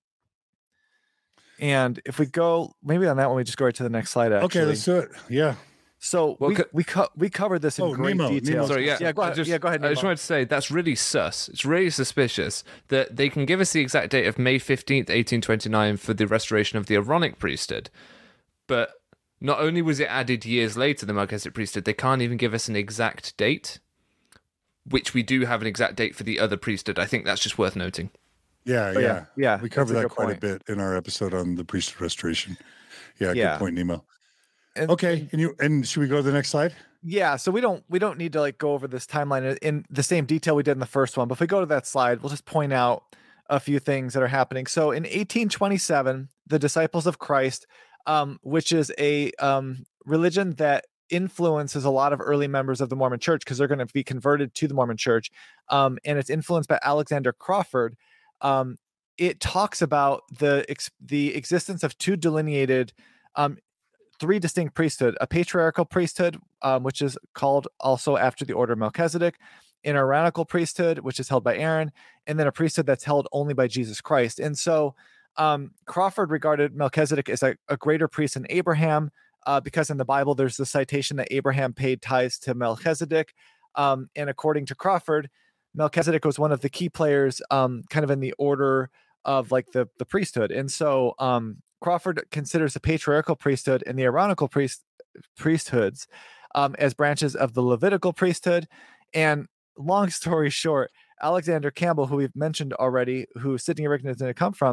And if we go, maybe on that one, we just go right to the next slide. Actually. Okay, let's do it. Yeah. So well, we co- we, co- we covered this in oh, great Nemo, detail. Nemo. Sorry, yeah, yeah, go ahead. Just, yeah, go ahead. I just Nemo. wanted to say that's really sus. It's really suspicious that they can give us the exact date of May fifteenth, eighteen twenty-nine for the restoration of the Aaronic priesthood, but not only was it added years later, the Melchizedek priesthood, they can't even give us an exact date, which we do have an exact date for the other priesthood. I think that's just worth noting. Yeah, oh, yeah, yeah, yeah. We covered that quite point. a bit in our episode on the priesthood restoration. Yeah, yeah. Good point, Nemo. And, okay, and you and should we go to the next slide? Yeah, so we don't we don't need to like go over this timeline in the same detail we did in the first one. But if we go to that slide, we'll just point out a few things that are happening. So in eighteen twenty-seven, the Disciples of Christ, um, which is a um, religion that influences a lot of early members of the Mormon Church because they're going to be converted to the Mormon Church, um, and it's influenced by Alexander Crawford. Um, it talks about the ex- the existence of two delineated, um, three distinct priesthood: a patriarchal priesthood, um, which is called also after the order of Melchizedek, an Aaronical priesthood, which is held by Aaron, and then a priesthood that's held only by Jesus Christ. And so um, Crawford regarded Melchizedek as a, a greater priest than Abraham, uh, because in the Bible there's the citation that Abraham paid tithes to Melchizedek. Um, and according to Crawford, Melchizedek was one of the key players um, kind of in the order of like the, the priesthood. And so um, Crawford considers the patriarchal priesthood and the Aaronical priest priesthoods um, as branches of the Levitical priesthood. And long story short, Alexander Campbell, who we've mentioned already, who Sidney Rigdon is going to come from,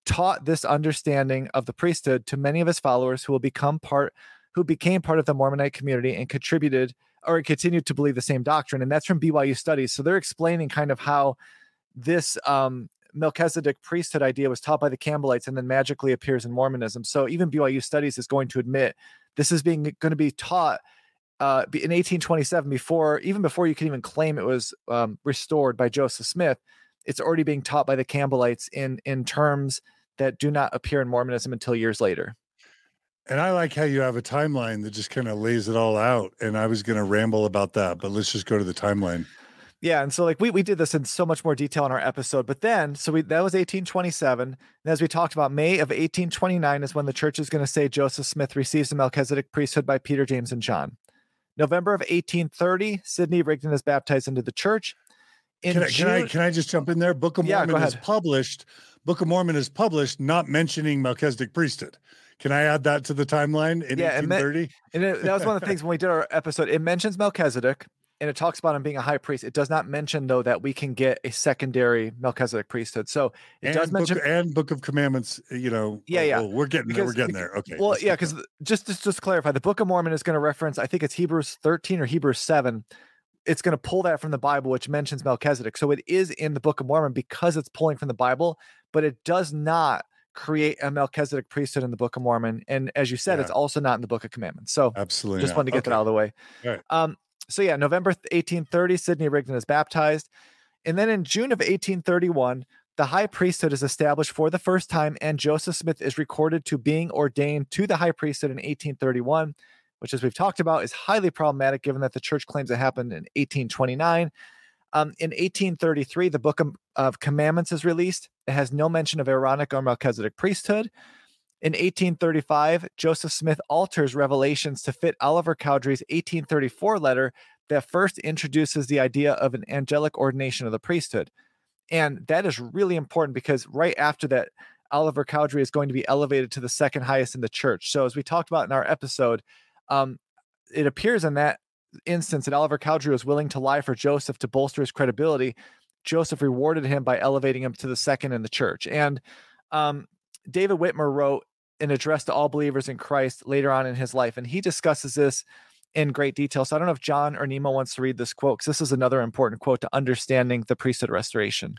taught this understanding of the priesthood to many of his followers who will become part, who became part of the Mormonite community and contributed or continued to believe the same doctrine. And that's from B Y U Studies. So they're explaining kind of how this um, Melchizedek priesthood idea was taught by the Campbellites and then magically appears in Mormonism. So even B Y U Studies is going to admit this is being going to be taught uh, in eighteen twenty-seven, before even before you can even claim it was um, restored by Joseph Smith. It's already being taught by the Campbellites in in terms that do not appear in Mormonism until years later. And I like how you have a timeline that just kind of lays it all out. And I was going to ramble about that, but let's just go to the timeline. Yeah, and so like we we did this in so much more detail in our episode, but then so we that was eighteen twenty-seven, and as we talked about, May of eighteen twenty-nine is when the church is going to say Joseph Smith receives the Melchizedek priesthood by Peter, James, and John. November of eighteen thirty, Sidney Rigdon is baptized into the church. In Can I, June, can I can I just jump in there? Book of Yeah, Mormon go is ahead. published. Book of Mormon is published, not mentioning Melchizedek priesthood. Can I add that to the timeline in Yeah, and eighteen that- thirty? And it, that was one of the things when we did our episode. It mentions Melchizedek and it talks about him being a high priest. It does not mention, though, that we can get a secondary Melchizedek priesthood. So it and does mention. book, and Book of Commandments, you know. Yeah, oh, yeah. oh, we're getting there. We're Because- getting there. Okay. Well, let's yeah, get because there. just, just just to clarify, the Book of Mormon is going to reference, I think it's Hebrews thirteen or Hebrews seven. It's going to pull that from the Bible, which mentions Melchizedek. So it is in the Book of Mormon because it's pulling from the Bible, but it does not create a Melchizedek priesthood in the Book of Mormon. And as you said, Yeah. it's also not in the Book of Commandments. So Absolutely. just not. wanted to get Okay. that out of the way. All right. Um, so yeah, November eighteen thirty, Sidney Rigdon is baptized. And then in June of eighteen thirty-one, the high priesthood is established for the first time, and Joseph Smith is recorded to being ordained to the high priesthood in eighteen thirty-one, which, as we've talked about, is highly problematic given that the church claims it happened in eighteen twenty-nine. Um, in eighteen thirty-three, the Book of, of Commandments is released. It has no mention of Aaronic or Melchizedek priesthood. In eighteen thirty-five, Joseph Smith alters Revelations to fit Oliver Cowdery's eighteen thirty-four letter that first introduces the idea of an angelic ordination of the priesthood. And that is really important because right after that, Oliver Cowdery is going to be elevated to the second highest in the church. So as we talked about in our episode, um, it appears in that instance that Oliver Cowdery was willing to lie for Joseph to bolster his credibility. Joseph rewarded him by elevating him to the second in the church. And um, David Whitmer wrote an address to all believers in Christ later on in his life, and he discusses this in great detail. So I don't know if John or Nemo wants to read this quote, because this is another important quote to understanding the priesthood restoration.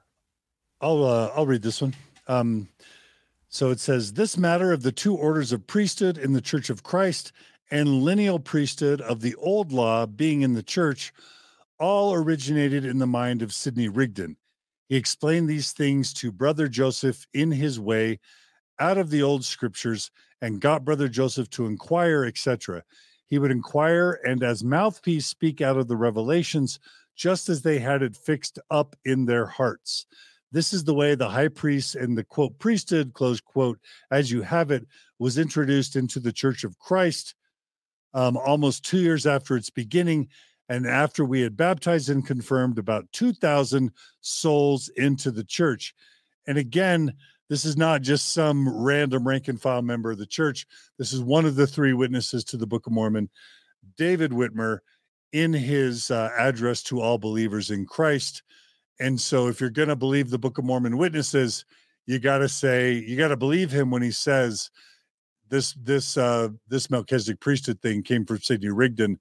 I'll uh, I'll read this one. Um, so it says, "This matter of the two orders of priesthood in the Church of Christ and lineal priesthood of the old law being in the church all originated in the mind of Sidney Rigdon. He explained these things to Brother Joseph in his way out of the old scriptures and got Brother Joseph to inquire, et cetera. He would inquire and as mouthpiece speak out of the revelations, just as they had it fixed up in their hearts. This is the way the high priest and the quote priesthood, close quote, as you have it, was introduced into the Church of Christ um, almost two years after its beginning, and after we had baptized and confirmed about two thousand souls into the church." And again, this is not just some random rank and file member of the church. This is one of the three witnesses to the Book of Mormon, David Whitmer, in his uh, address to all believers in Christ. And so if you're going to believe the Book of Mormon witnesses, you got to say, you got to believe him when he says this, this, uh, this Melchizedek priesthood thing came from Sidney Rigdon,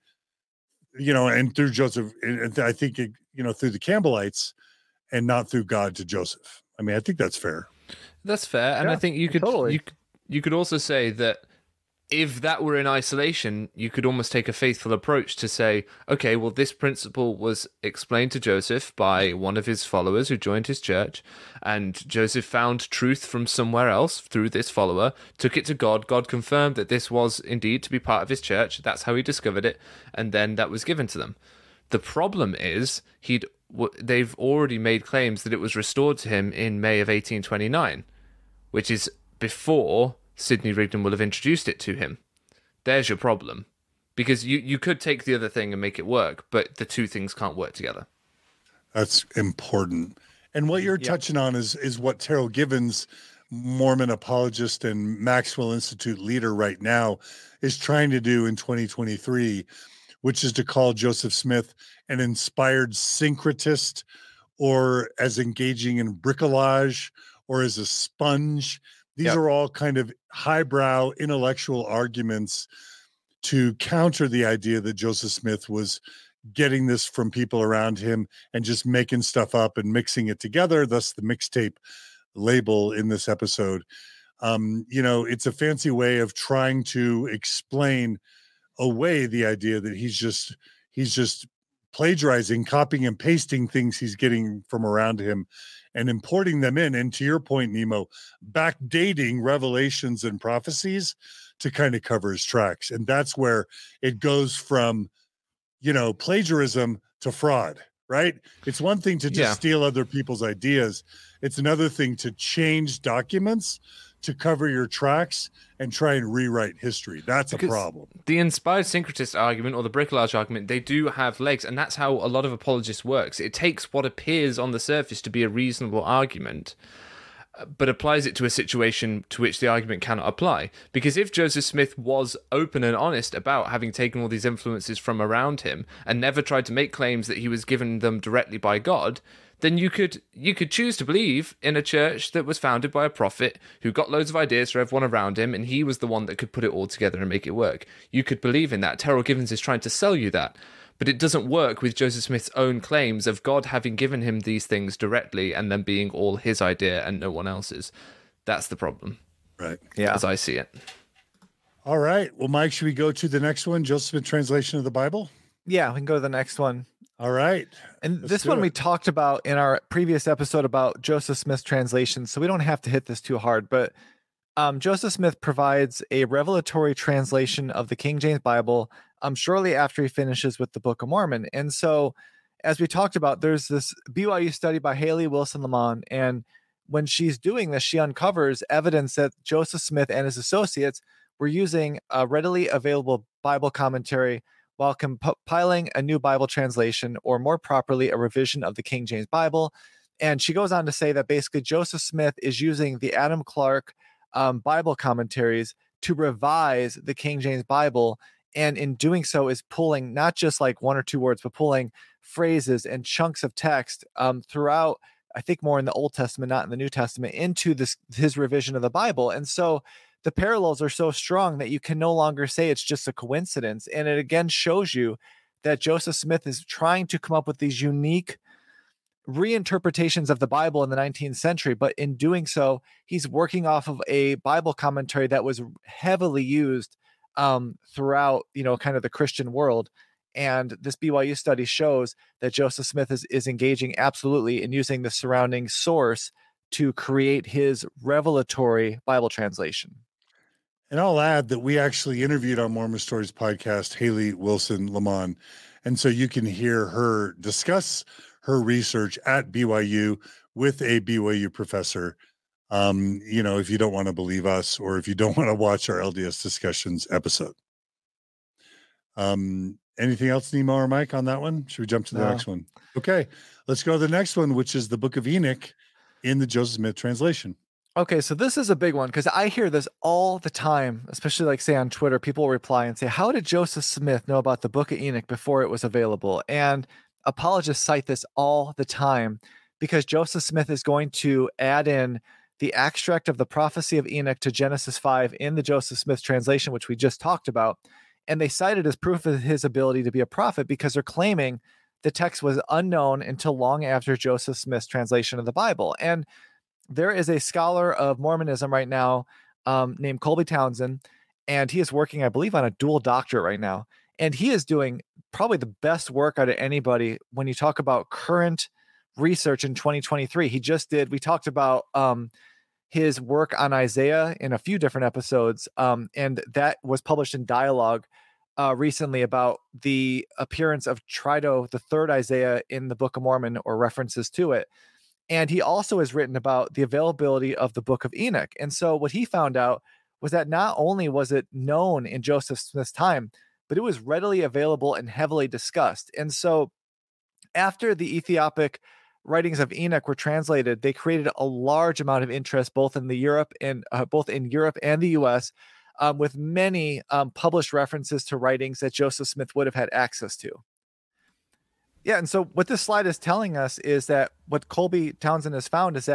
you know, and through Joseph, and I think, it, you know, through the Campbellites and not through God to Joseph. I mean, I think that's fair. That's fair, and Yeah, I think you could totally. you c- you could also say that if that were in isolation, you could almost take a faithful approach to say, okay, well, this principle was explained to Joseph by one of his followers who joined his church, and Joseph found truth from somewhere else through this follower, took it to God. God confirmed that this was indeed to be part of his church. That's how he discovered it, and then that was given to them. The problem is he'd w- they've already made claims that it was restored to him in May of eighteen twenty-nine, which is before Sidney Rigdon will have introduced it to him. There's your problem. Because you, you could take the other thing and make it work, but the two things can't work together. That's important. And what you're Yeah. touching on is is what Terrell Givens, Mormon apologist and Maxwell Institute leader right now, is trying to do in twenty twenty-three, which is to call Joseph Smith an inspired syncretist, or as engaging in bricolage or as a sponge. These Yep. are all kind of highbrow intellectual arguments to counter the idea that Joseph Smith was getting this from people around him and just making stuff up and mixing it together, thus the mixtape label in this episode. Um, you know, it's a fancy way of trying to explain away the idea that he's just he's just plagiarizing, copying and pasting things he's getting from around him and importing them in. And to your point, Nemo, backdating revelations and prophecies to kind of cover his tracks. And that's where it goes from, you know, plagiarism to fraud, right? It's one thing to just Yeah. steal other people's ideas. It's another thing to change documents to cover your tracks and try and rewrite history. That's Because a problem. The inspired syncretist argument or the bricolage argument, they do have legs, and that's how a lot of apologists works. It takes what appears on the surface to be a reasonable argument, but applies it to a situation to which the argument cannot apply. Because if Joseph Smith was open and honest about having taken all these influences from around him and never tried to make claims that he was given them directly by God, then you could you could choose to believe in a church that was founded by a prophet who got loads of ideas for everyone around him, and he was the one that could put it all together and make it work. You could believe in that. Terrell Givens is trying to sell you that. But it doesn't work with Joseph Smith's own claims of God having given him these things directly and then being all his idea and no one else's. That's the problem, Right. Yeah. as I see it. All right. Well, Mike, should we go to the next one? Joseph Smith translation of the Bible? Yeah, we can go to the next one. All right. And Let's this do one it. we talked about in our previous episode about Joseph Smith's translation, so we don't have to hit this too hard, but um, Joseph Smith provides a revelatory translation of the King James Bible um, shortly after he finishes with the Book of Mormon. And so, as we talked about, there's this B Y U study by Haley Wilson Lamont, and when she's doing this, she uncovers evidence that Joseph Smith and his associates were using a readily available Bible commentary while compiling a new Bible translation, or more properly, a revision of the King James Bible. And she goes on to say that basically Joseph Smith is using the Adam Clarke um, Bible commentaries to revise the King James Bible. And in doing so is pulling not just like one or two words, but pulling phrases and chunks of text um, throughout, I think more in the Old Testament, not in the New Testament, into this his revision of the Bible. And so the parallels are so strong that you can no longer say it's just a coincidence. And it again shows you that Joseph Smith is trying to come up with these unique reinterpretations of the Bible in the nineteenth century. But in doing so, he's working off of a Bible commentary that was heavily used um, throughout, you know, kind of the Christian world. And this B Y U study shows that Joseph Smith is, is engaging absolutely in using the surrounding source to create his revelatory Bible translation. And I'll add that we actually interviewed on Mormon Stories podcast Haley Wilson Lamont. And so you can hear her discuss her research at B Y U with a B Y U professor. Um, you know, if you don't want to believe us, or if you don't want to watch our L D S discussions episode. Um, anything else, Nemo or Mike, on that one? Should we jump to the No. next one? Okay, let's go to the next one, which is the Book of Enoch in the Joseph Smith translation. Okay, so this is a big one because I hear this all the time, especially like say on Twitter, people reply and say, how did Joseph Smith know about the Book of Enoch before it was available? And apologists cite this all the time because Joseph Smith is going to add in the extract of the prophecy of Enoch to Genesis five in the Joseph Smith translation, which we just talked about. And they cite it as proof of his ability to be a prophet because they're claiming the text was unknown until long after Joseph Smith's translation of the Bible. And there is a scholar of Mormonism right now um, named Colby Townsend, and he is working, I believe, on a dual doctorate right now. And he is doing probably the best work out of anybody when you talk about current research in twenty twenty-three. He just did, we talked about um, his work on Isaiah in a few different episodes, um, and that was published in Dialogue uh, recently about the appearance of Trido, the third Isaiah in the Book of Mormon, or references to it. And he also has written about the availability of the Book of Enoch. And so what he found out was that not only was it known in Joseph Smith's time, but it was readily available and heavily discussed. And so after the Ethiopic writings of Enoch were translated, they created a large amount of interest both in the Europe and uh, both in Europe and the U S, um, with many um, published references to writings that Joseph Smith would have had access to. Yeah, and so what this slide is telling us is that what Colby Townsend has found is that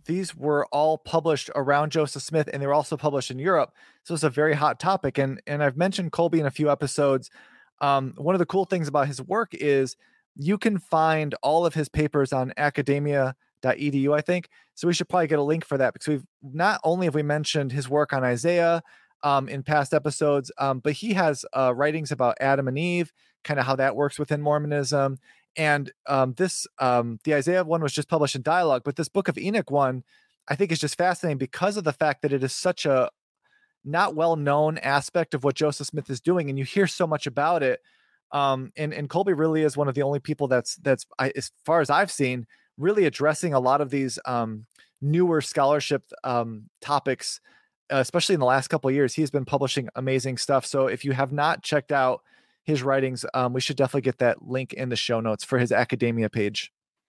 these were all published around Joseph Smith, and they were also published in Europe. So it's a very hot topic. And, and I've mentioned Kolbe in a few episodes. Um, one of the cool things about his work is you can find all of his papers on academia dot e d u, I think. So we should probably get a link for that, because we've not only have we mentioned his work on Isaiah um, in past episodes, um, but he has uh, writings about Adam and Eve, kind of how that works within Mormonism. And um, this, um, the Isaiah one was just published in Dialogue, but this Book of Enoch one, I think is just fascinating because of the fact that it is such a not well-known aspect of what Joseph Smith is doing. And you hear so much about it. Um, and, and Kolbe really is one of the only people that's, that's I, as far as I've seen, really addressing a lot of these um, newer scholarship um, topics, uh, especially in the last couple of years. He's been publishing amazing stuff. So if you have not checked out his writings, um, we should definitely get that link in the show notes for his academia page.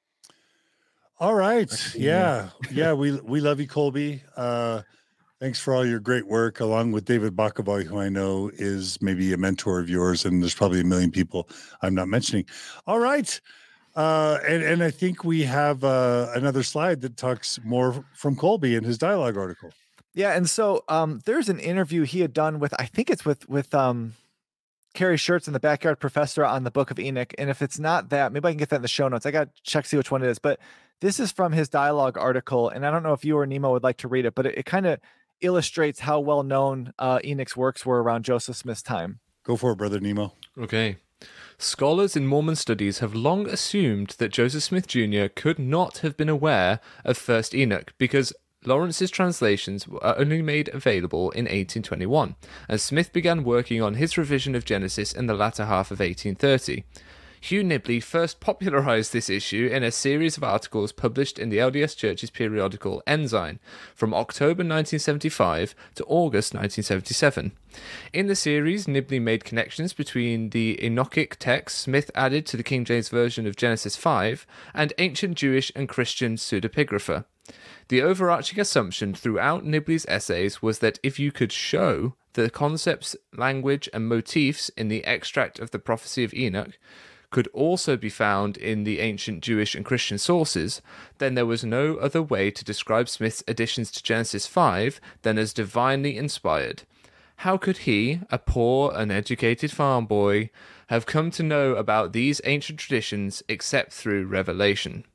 All right. Yeah. Yeah. We, we love you, Kolbe. Uh, thanks for all your great work, along with David Bakaboy, who I know is maybe a mentor of yours. And there's probably a million people I'm not mentioning. All right. Uh, and, and I think we have uh, another slide that talks more from Kolbe in his Dialogue article. Yeah. And so um, there's an interview he had done with, I think it's with, with, um, Carrie Schertz and the Backyard Professor on the Book of Enoch. And if it's not that, maybe I can get that in the show notes. I got to check, see which one it is, but this is from his Dialogue article. And I don't know if you or Nemo would like to read it, but it, it kind of illustrates how well known uh, Enoch's works were around Joseph Smith's time. Go for it, Brother Nemo. Okay. Scholars in Mormon studies have long assumed that Joseph Smith Junior could not have been aware of First Enoch because Lawrence's translations were only made available in eighteen twenty-one, and Smith began working on his revision of Genesis in the latter half of eighteen thirty. Hugh Nibley first popularized this issue in a series of articles published in the L D S Church's periodical Ensign from October nineteen seventy-five to August nineteen seventy-seven. In the series, Nibley made connections between the Enochic texts Smith added to the King James Version of Genesis five and ancient Jewish and Christian pseudepigrapha. The overarching assumption throughout Nibley's essays was that if you could show the concepts, language, and motifs in the extract of the prophecy of Enoch could also be found in the ancient Jewish and Christian sources, then there was no other way to describe Smith's additions to Genesis five than as divinely inspired. How could he, a poor, uneducated farm boy, have come to know about these ancient traditions except through revelation?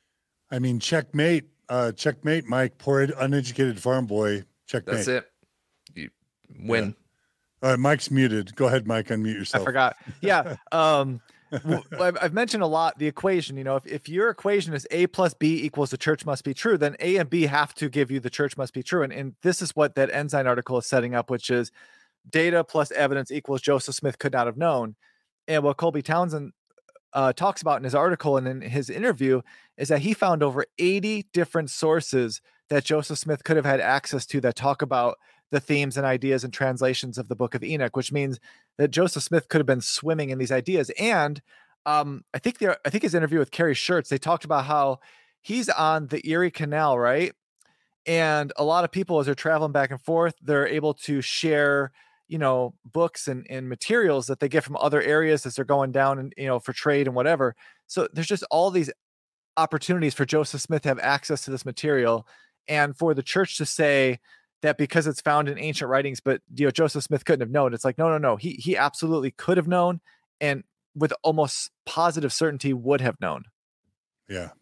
I mean, checkmate. Uh, checkmate, Mike. Poor, uneducated farm boy. Checkmate. That's it. You win. Yeah. All right, Mike's muted. Go ahead, Mike. Unmute yourself. I forgot. Yeah. Um, well, I've, I've mentioned a lot the equation. You know, if, if your equation is A plus B equals the church must be true, then A and B have to give you the church must be true. And, and this is what that Ensign article is setting up, which is data plus evidence equals Joseph Smith could not have known. And what Kolbe Townsend uh, talks about in his article and in his interview is that he found over eighty different sources that Joseph Smith could have had access to that talk about the themes and ideas and translations of the Book of Enoch, which means that Joseph Smith could have been swimming in these ideas. And um, I think the I think his interview with Carrie Schertz, they talked about how he's on the Erie Canal, right? And a lot of people, as they're traveling back and forth, they're able to share, you know, books and, and materials that they get from other areas as they're going down and, you know, for trade and whatever. So there's just all these opportunities for Joseph Smith to have access to this material, and for the church to say that because it's found in ancient writings, but you know, Joseph Smith couldn't have known. It's like, no, no, no. He he absolutely could have known, and with almost positive certainty would have known. Yeah.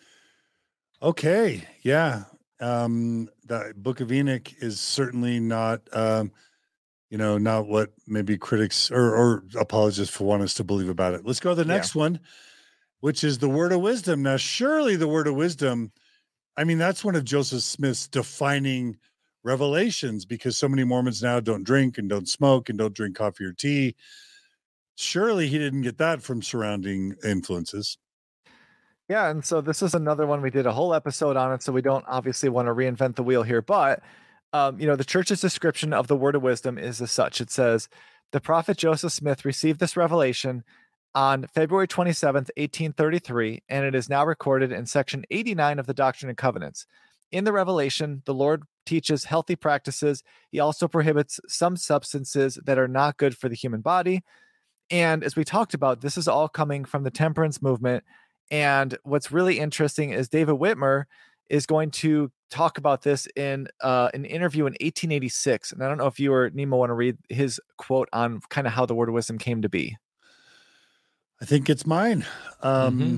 Okay. Yeah. Um, the Book of Enoch is certainly not, um, you know, not what maybe critics or, or apologists for want us to believe about it. Let's go to the next yeah. one, which is the Word of Wisdom. Now, surely the Word of Wisdom, I mean, that's one of Joseph Smith's defining revelations, because so many Mormons now don't drink and don't smoke and don't drink coffee or tea. Surely he didn't get that from surrounding influences. Yeah, and so this is another one. We did a whole episode on it, so we don't obviously want to reinvent the wheel here. But, um, you know, the church's description of the Word of Wisdom is as such. It says, the prophet Joseph Smith received this revelation on February twenty-seventh, eighteen thirty-three, and it is now recorded in section eighty-nine of the Doctrine and Covenants. In the revelation, the Lord teaches healthy practices. He also prohibits some substances that are not good for the human body. And as we talked about, this is all coming from the temperance movement. And what's really interesting is David Whitmer is going to talk about this in uh, an interview in eighteen eighty-six. And I don't know if you or Nemo want to read his quote on kind of how the word of wisdom came to be. I think it's mine. Um, Mm-hmm.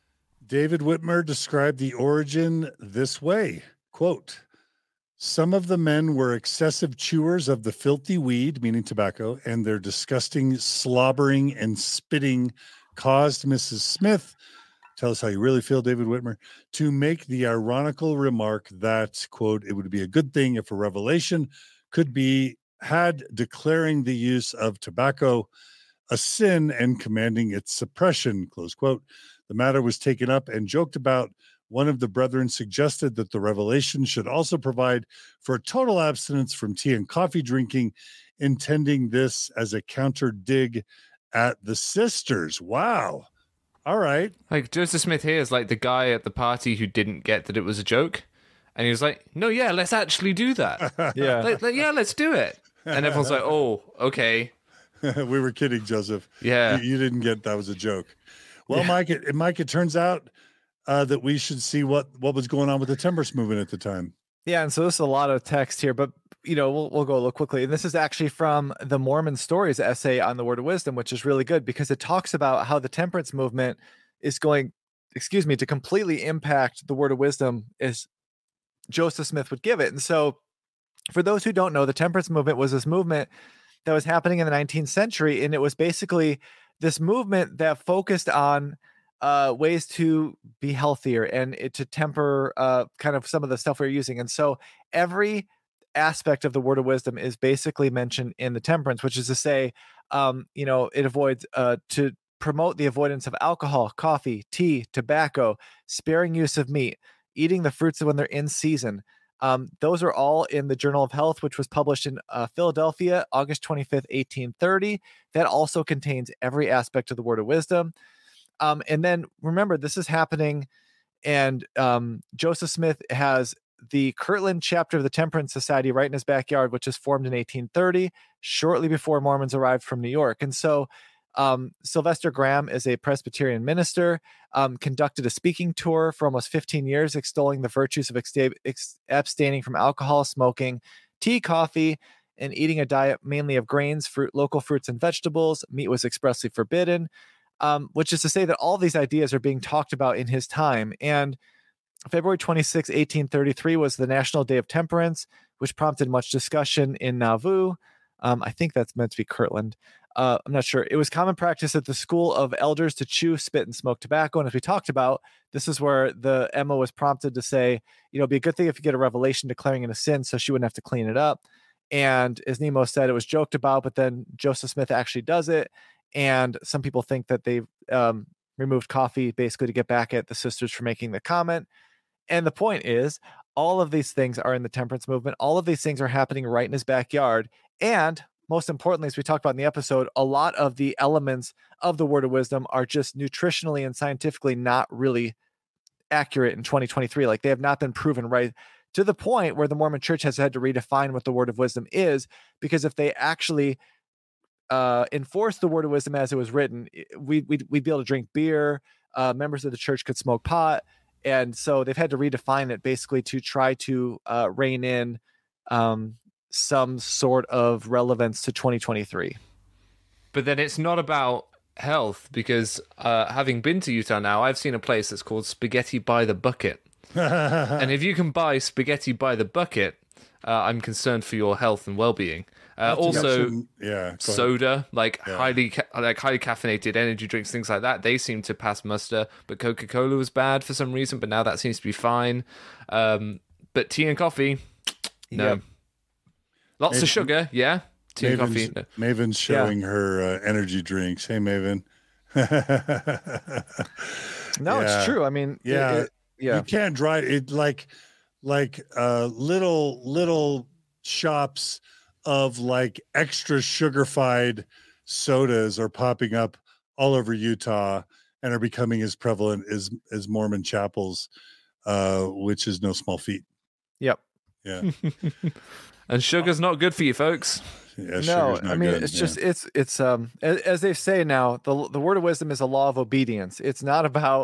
David Whitmer described the origin this way, quote, "Some of the men were excessive chewers of the filthy weed," meaning tobacco, "and their disgusting slobbering and spitting caused Missus Smith," tell us how you really feel, David Whitmer, "to make the ironical remark that, quote, it would be a good thing if a revelation could be had declaring the use of tobacco a sin and commanding its suppression," close quote. "The matter was taken up and joked about. One of the brethren suggested that the revelation should also provide for a total abstinence from tea and coffee drinking, intending this as a counter dig at the sisters." Wow. All right. Like Joseph Smith here is like the guy at the party who didn't get that it was a joke. And he was like, no, yeah, let's actually do that. Yeah. Like, like, yeah, let's do it. And everyone's like, oh, okay. We were kidding, Joseph. Yeah. You, you didn't get that was a joke. Well, Yeah. Mike, it, Mike, it turns out uh, that we should see what, what was going on with the Temperance movement at the time. Yeah, and so this is a lot of text here, but you know, we'll we'll go a little quickly. And this is actually from the Mormon Stories essay on the Word of Wisdom, which is really good because it talks about how the temperance movement is going, excuse me, to completely impact the Word of Wisdom as Joseph Smith would give it. And so, for those who don't know, the temperance movement was this movement that was happening in the nineteenth century, and it was basically this movement that focused on uh, ways to be healthier and it, to temper uh, kind of some of the stuff we're using. And so every aspect of the Word of Wisdom is basically mentioned in the temperance, which is to say, um, you know, it avoids uh, to promote the avoidance of alcohol, coffee, tea, tobacco, sparing use of meat, eating the fruits when they're in season. Um, those are all in the Journal of Health, which was published in uh, Philadelphia, August twenty-fifth, eighteen thirty. That also contains every aspect of the Word of Wisdom. Um, and then remember, this is happening, and um, Joseph Smith has the Kirtland chapter of the Temperance Society right in his backyard, which is formed in eighteen thirty, shortly before Mormons arrived from New York. And so um, Sylvester Graham is a Presbyterian minister, um, conducted a speaking tour for almost fifteen years, extolling the virtues of exta- ex- abstaining from alcohol, smoking, tea, coffee, and eating a diet mainly of grains, fruit, local fruits and vegetables. Meat was expressly forbidden, um, which is to say that all these ideas are being talked about in his time. And February twenty-sixth, eighteen thirty-three was the National Day of Temperance, which prompted much discussion in Nauvoo. Um, I think that's meant to be Kirtland. Uh, I'm not sure. It was common practice at the school of elders to chew, spit, and smoke tobacco. And as we talked about, this is where the Emma was prompted to say, you know, it'd be a good thing if you get a revelation declaring it a sin so she wouldn't have to clean it up. And as Nemo said, it was joked about, but then Joseph Smith actually does it. And some people think that they've um, removed coffee basically to get back at the sisters for making the comment. And the point is, all of these things are in the temperance movement. All of these things are happening right in his backyard. And most importantly, as we talked about in the episode, a lot of the elements of the Word of Wisdom are just nutritionally and scientifically not really accurate in twenty twenty-three. Like they have not been proven right, to the point where the Mormon Church has had to redefine what the Word of Wisdom is, because if they actually uh, enforce the Word of Wisdom as it was written, we, we'd, we'd be able to drink beer. Uh, members of the church could smoke pot. And so they've had to redefine it basically to try to uh, rein in um, some sort of relevance to twenty twenty-three. But then it's not about health, because uh, having been to Utah now, I've seen a place that's called Spaghetti by the Bucket. And if you can buy spaghetti by the bucket, uh, I'm concerned for your health and well-being. Uh, also, some, yeah, soda, like Yeah. highly ca- like highly caffeinated energy drinks, things like that, they seem to pass muster. But Coca-Cola was bad for some reason, but now that seems to be fine. Um, but tea and coffee, no. Yep. Lots Maven- of sugar, yeah. Tea and Maven's, coffee, no. Maven's showing her uh, energy drinks. Hey, Maven. No, Yeah. it's true. I mean, it- Yeah. it- yeah. You can't drive it like like uh little little shops of like extra sugar-fied sodas are popping up all over Utah and are becoming as prevalent as as Mormon chapels, uh, which is no small feat. Yep. Yeah. And sugar's not good for you, folks. Yeah, No, sugar's not I mean, good. it's Yeah. just, it's, it's, um, as, as they say now, the, the Word of Wisdom is a law of obedience. It's not about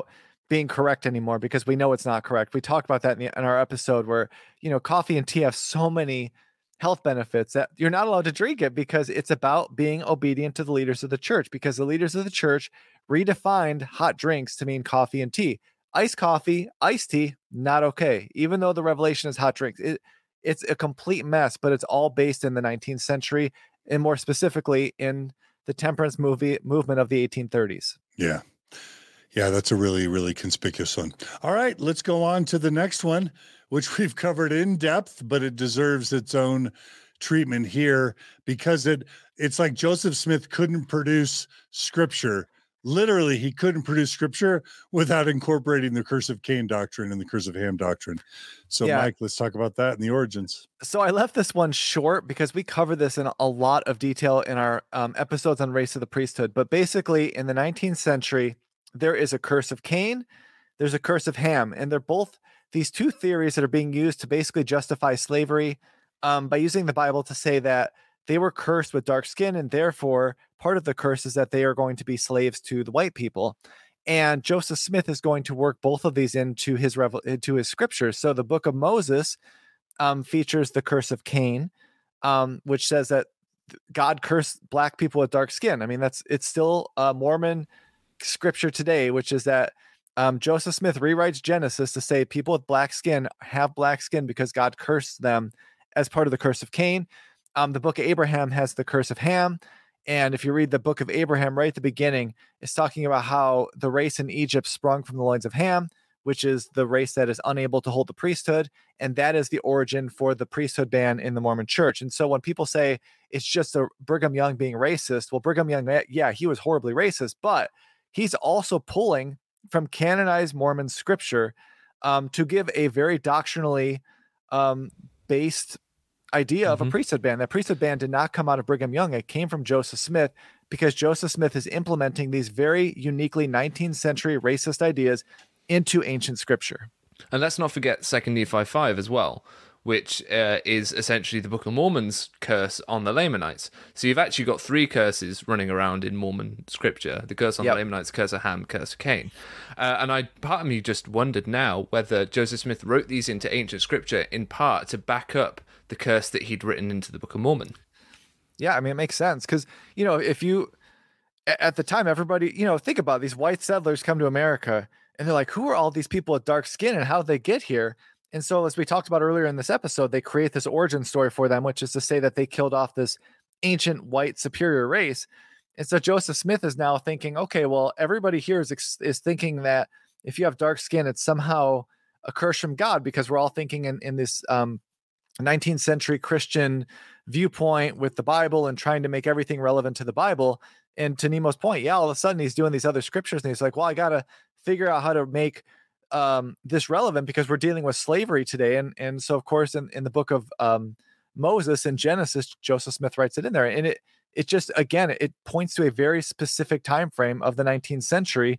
being correct anymore because we know it's not correct. We talked about that in, the, in our episode where, you know, coffee and tea have so many health benefits that you're not allowed to drink it because it's about being obedient to the leaders of the church, because the leaders of the church redefined hot drinks to mean coffee and tea. Iced coffee, iced tea, not okay. Even though the revelation is hot drinks, it, it's a complete mess, but it's all based in the nineteenth century and more specifically in the temperance movie movement of the eighteen thirties. Yeah. Yeah, that's a really, really conspicuous one. All right, let's go on to the next one, which we've covered in depth, but it deserves its own treatment here because it it's like Joseph Smith couldn't produce scripture. Literally, he couldn't produce scripture without incorporating the curse of Cain doctrine and the curse of Ham doctrine. So, yeah. Mike, let's talk about that and the origins. So I left this one short because we cover this in a lot of detail in our um, episodes on Race of the Priesthood. But basically, in the nineteenth century, there is a curse of Cain, there's a curse of Ham, and they're both these two theories that are being used to basically justify slavery um, by using the Bible to say that they were cursed with dark skin, and therefore part of the curse is that they are going to be slaves to the white people. And Joseph Smith is going to work both of these into his revel- into his scriptures. So the book of Moses um, features the curse of Cain, um, which says that God cursed black people with dark skin. I mean, that's it's still a Mormon scripture today, which is that um, Joseph Smith rewrites Genesis to say people with black skin have black skin because God cursed them as part of the curse of Cain. Um, the book of Abraham has the curse of Ham. And if you read the book of Abraham right at the beginning, it's talking about how the race in Egypt sprung from the loins of Ham, which is the race that is unable to hold the priesthood. And that is the origin for the priesthood ban in the Mormon church. And so when people say it's just a Brigham Young being racist, well, Brigham Young, yeah, he was horribly racist, but he's also pulling from canonized Mormon scripture um, to give a very doctrinally um, based idea of mm-hmm. a priesthood ban. That priesthood ban did not come out of Brigham Young. It came from Joseph Smith because Joseph Smith is implementing these very uniquely nineteenth century racist ideas into ancient scripture. And let's not forget Second Nephi five as well, which uh, is essentially the Book of Mormon's curse on the Lamanites. So you've actually got three curses running around in Mormon scripture: the curse on yep. the Lamanites, curse of Ham, curse of Cain. Uh, and I part of me just wondered now whether Joseph Smith wrote these into ancient scripture in part to back up the curse that he'd written into the Book of Mormon. Yeah, I mean, it makes sense because, you know, if you, at the time, everybody, you know, think about it, these white settlers come to America and they're like, who are all these people with dark skin and how did they get here? And so, as we talked about earlier in this episode, they create this origin story for them, which is to say that they killed off this ancient white superior race. And so Joseph Smith is now thinking, okay, well, everybody here is, is thinking that if you have dark skin, it's somehow a curse from God, because we're all thinking in, in this um, nineteenth century Christian viewpoint with the Bible and trying to make everything relevant to the Bible. And to Nemo's point, yeah, all of a sudden he's doing these other scriptures and he's like, well, I got to figure out how to make um, this relevant because we're dealing with slavery today. And, and so of course, in, in the book of um, Moses and Genesis, Joseph Smith writes it in there. And it, it just, again, it points to a very specific time frame of the nineteenth century.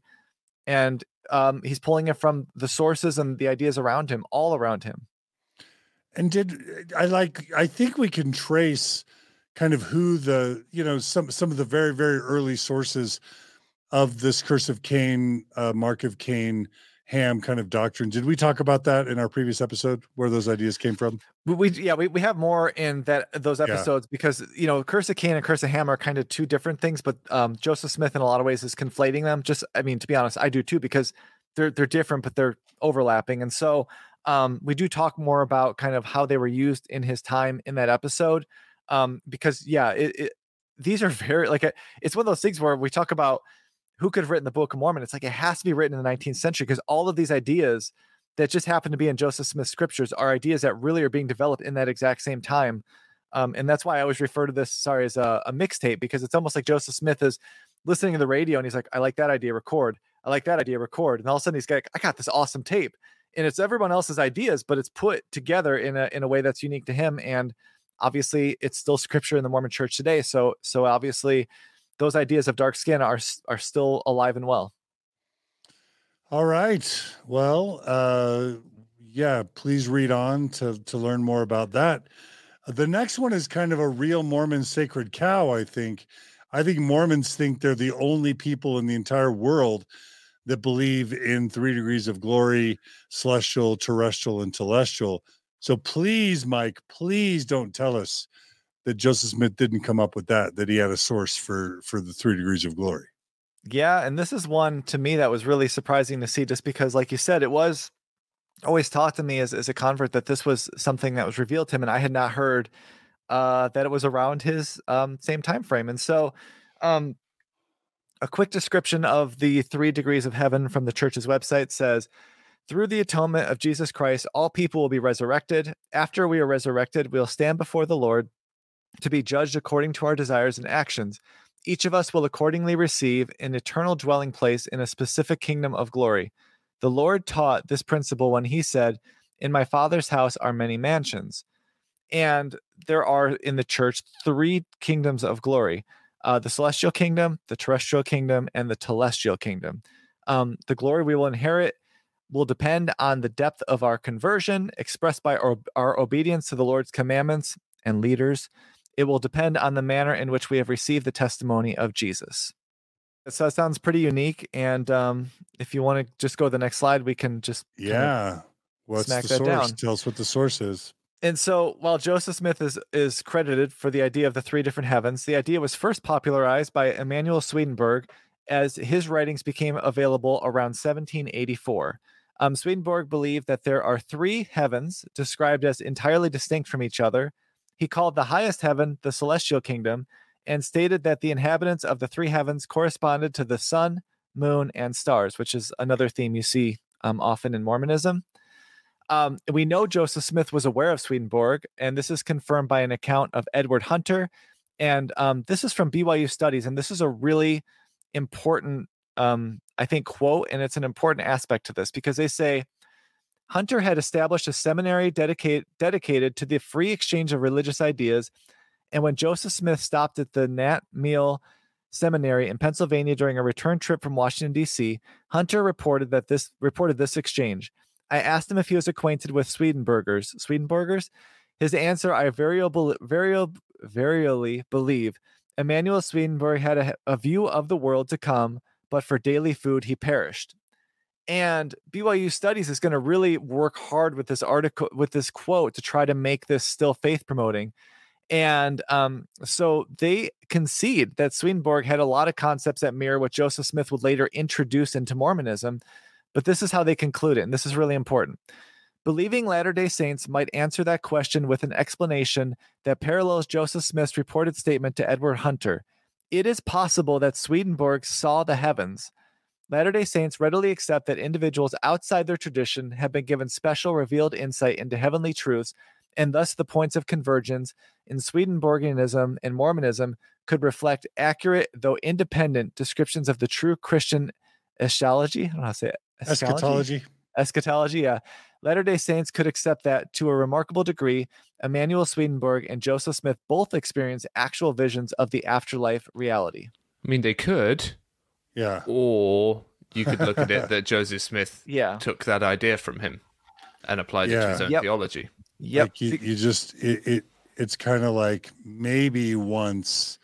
And um, he's pulling it from the sources and the ideas around him, all around him. And did I like, I think we can trace kind of who the, you know, some, some of the very, very early sources of this curse of Cain, uh, Mark of Cain, Ham kind of doctrine. Did we talk about that in our previous episode, where those ideas came from? We, we yeah, we, we have more in that those episodes yeah. because, you know, curse of Cain and curse of Ham are kind of two different things, but um, Joseph Smith in a lot of ways is conflating them. Just, I mean, to be honest, I do too, because they're, they're different, but they're overlapping. And so um, we do talk more about kind of how they were used in his time in that episode. Um, because yeah, it, it, these are very like, a, it's one of those things where we talk about who could have written the Book of Mormon. It's like, it has to be written in the nineteenth century because all of these ideas that just happen to be in Joseph Smith's scriptures are ideas that really are being developed in that exact same time. Um, and that's why I always refer to this, sorry, as a, a mixtape, because it's almost like Joseph Smith is listening to the radio and he's like, I like that idea, record. I like that idea, record. And all of a sudden he's like, I got this awesome tape. And it's everyone else's ideas, but it's put together in a in a way that's unique to him. And obviously it's still scripture in the Mormon church today. So, so obviously those ideas of dark skin are, are still alive and well. All right. Well, uh, yeah, please read on to, to learn more about that. Uh, the next one is kind of a real Mormon sacred cow. I think, I think Mormons think they're the only people in the entire world that believe in three degrees of glory, celestial, terrestrial, and telestial. So please, Mike, please don't tell us that Joseph Smith didn't come up with that, that he had a source for, for the three degrees of glory. Yeah, and this is one to me that was really surprising to see, just because, like you said, it was always taught to me as, as a convert that this was something that was revealed to him, and I had not heard uh, that it was around his um, same time frame. And so um, a quick description of the three degrees of heaven from the church's website says, through the atonement of Jesus Christ, all people will be resurrected. After we are resurrected, we'll stand before the Lord to be judged according to our desires and actions. Each of us will accordingly receive an eternal dwelling place in a specific kingdom of glory. The Lord taught this principle when he said, in my Father's house are many mansions. And there are in the church three kingdoms of glory, uh, the celestial kingdom, the terrestrial kingdom, and the telestial kingdom. Um, the glory we will inherit will depend on the depth of our conversion expressed by our, our obedience to the Lord's commandments and leaders. It will depend on the manner in which we have received the testimony of Jesus. So that sounds pretty unique. And um, if you want to just go to the next slide, we can just yeah. What's smack the that source? down. Tell us what the source is. And so while Joseph Smith is, is credited for the idea of the three different heavens, the idea was first popularized by Emanuel Swedenborg as his writings became available around seventeen eighty-four. Um, Swedenborg believed that there are three heavens described as entirely distinct from each other. He called the highest heaven the celestial kingdom and stated that the inhabitants of the three heavens corresponded to the sun, moon, and stars, which is another theme you see um, often in Mormonism. Um, we know Joseph Smith was aware of Swedenborg, and this is confirmed by an account of Edward Hunter. And um, this is from B Y U Studies, and this is a really important, um, I think, quote, and it's an important aspect to this because they say, Hunter had established a seminary dedicate, dedicated to the free exchange of religious ideas, and when Joseph Smith stopped at the Nat Meal Seminary in Pennsylvania during a return trip from Washington, D C, Hunter reported that this reported this exchange. I asked him if he was acquainted with Swedenborgers. Swedenborgers? His answer, I variable, variable, variably believe, Emanuel Swedenborg had a, a view of the world to come, but for daily food he perished. And B Y U Studies is going to really work hard with this article, with this quote, to try to make this still faith promoting. And um, so they concede that Swedenborg had a lot of concepts that mirror what Joseph Smith would later introduce into Mormonism. But this is how they conclude it, and this is really important. Believing Latter-day Saints might answer that question with an explanation that parallels Joseph Smith's reported statement to Edward Hunter. It is possible that Swedenborg saw the heavens. Latter-day Saints readily accept that individuals outside their tradition have been given special revealed insight into heavenly truths, and thus the points of convergence in Swedenborgianism and Mormonism could reflect accurate, though independent, descriptions of the true Christian eschatology. I don't know how to say it. Eschatology. Eschatology, yeah. Latter-day Saints could accept that to a remarkable degree, Emanuel Swedenborg and Joseph Smith both experienced actual visions of the afterlife reality. I mean, they could. Yeah. Or you could look at it that Joseph Smith yeah. took that idea from him and applied yeah. it to his own yep. theology. Yep. Like you, you just, it, it it's kind of like maybe once,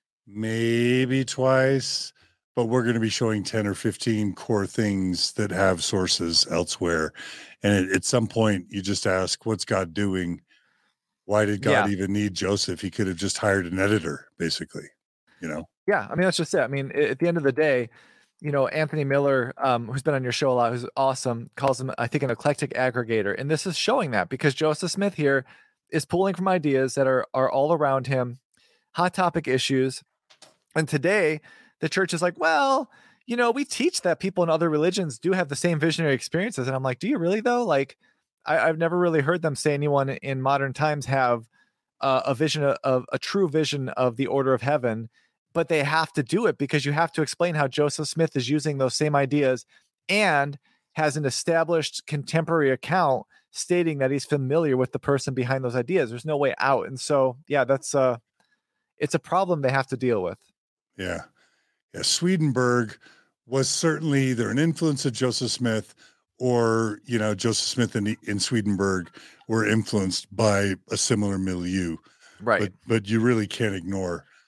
maybe twice, but we're going to be showing ten or fifteen core things that have sources elsewhere. And at some point you just ask, what's God doing? Why did God yeah. even need Joseph? He could have just hired an editor, basically, you know? Yeah, I mean, that's just it. I mean, at the end of the day, you know, Anthony Miller, um, who's been on your show a lot, who's awesome, calls him, I think, an eclectic aggregator. And this is showing that because Joseph Smith here is pulling from ideas that are are all around him, hot topic issues. And today, the church is like, well, you know, we teach that people in other religions do have the same visionary experiences. And I'm like, do you really, though? Like, I, I've never really heard them say anyone in modern times have uh, a vision of, of a true vision of the order of heaven. But they have to do it because you have to explain how Joseph Smith is using those same ideas and has an established contemporary account stating that he's familiar with the person behind those ideas. There's no way out. And so, yeah, that's uh it's a problem they have to deal with. Yeah. Yeah. Swedenborg was certainly either an influence of Joseph Smith or, you know, Joseph Smith and, and Swedenborg were influenced by a similar milieu. Right. But, but you really can't ignore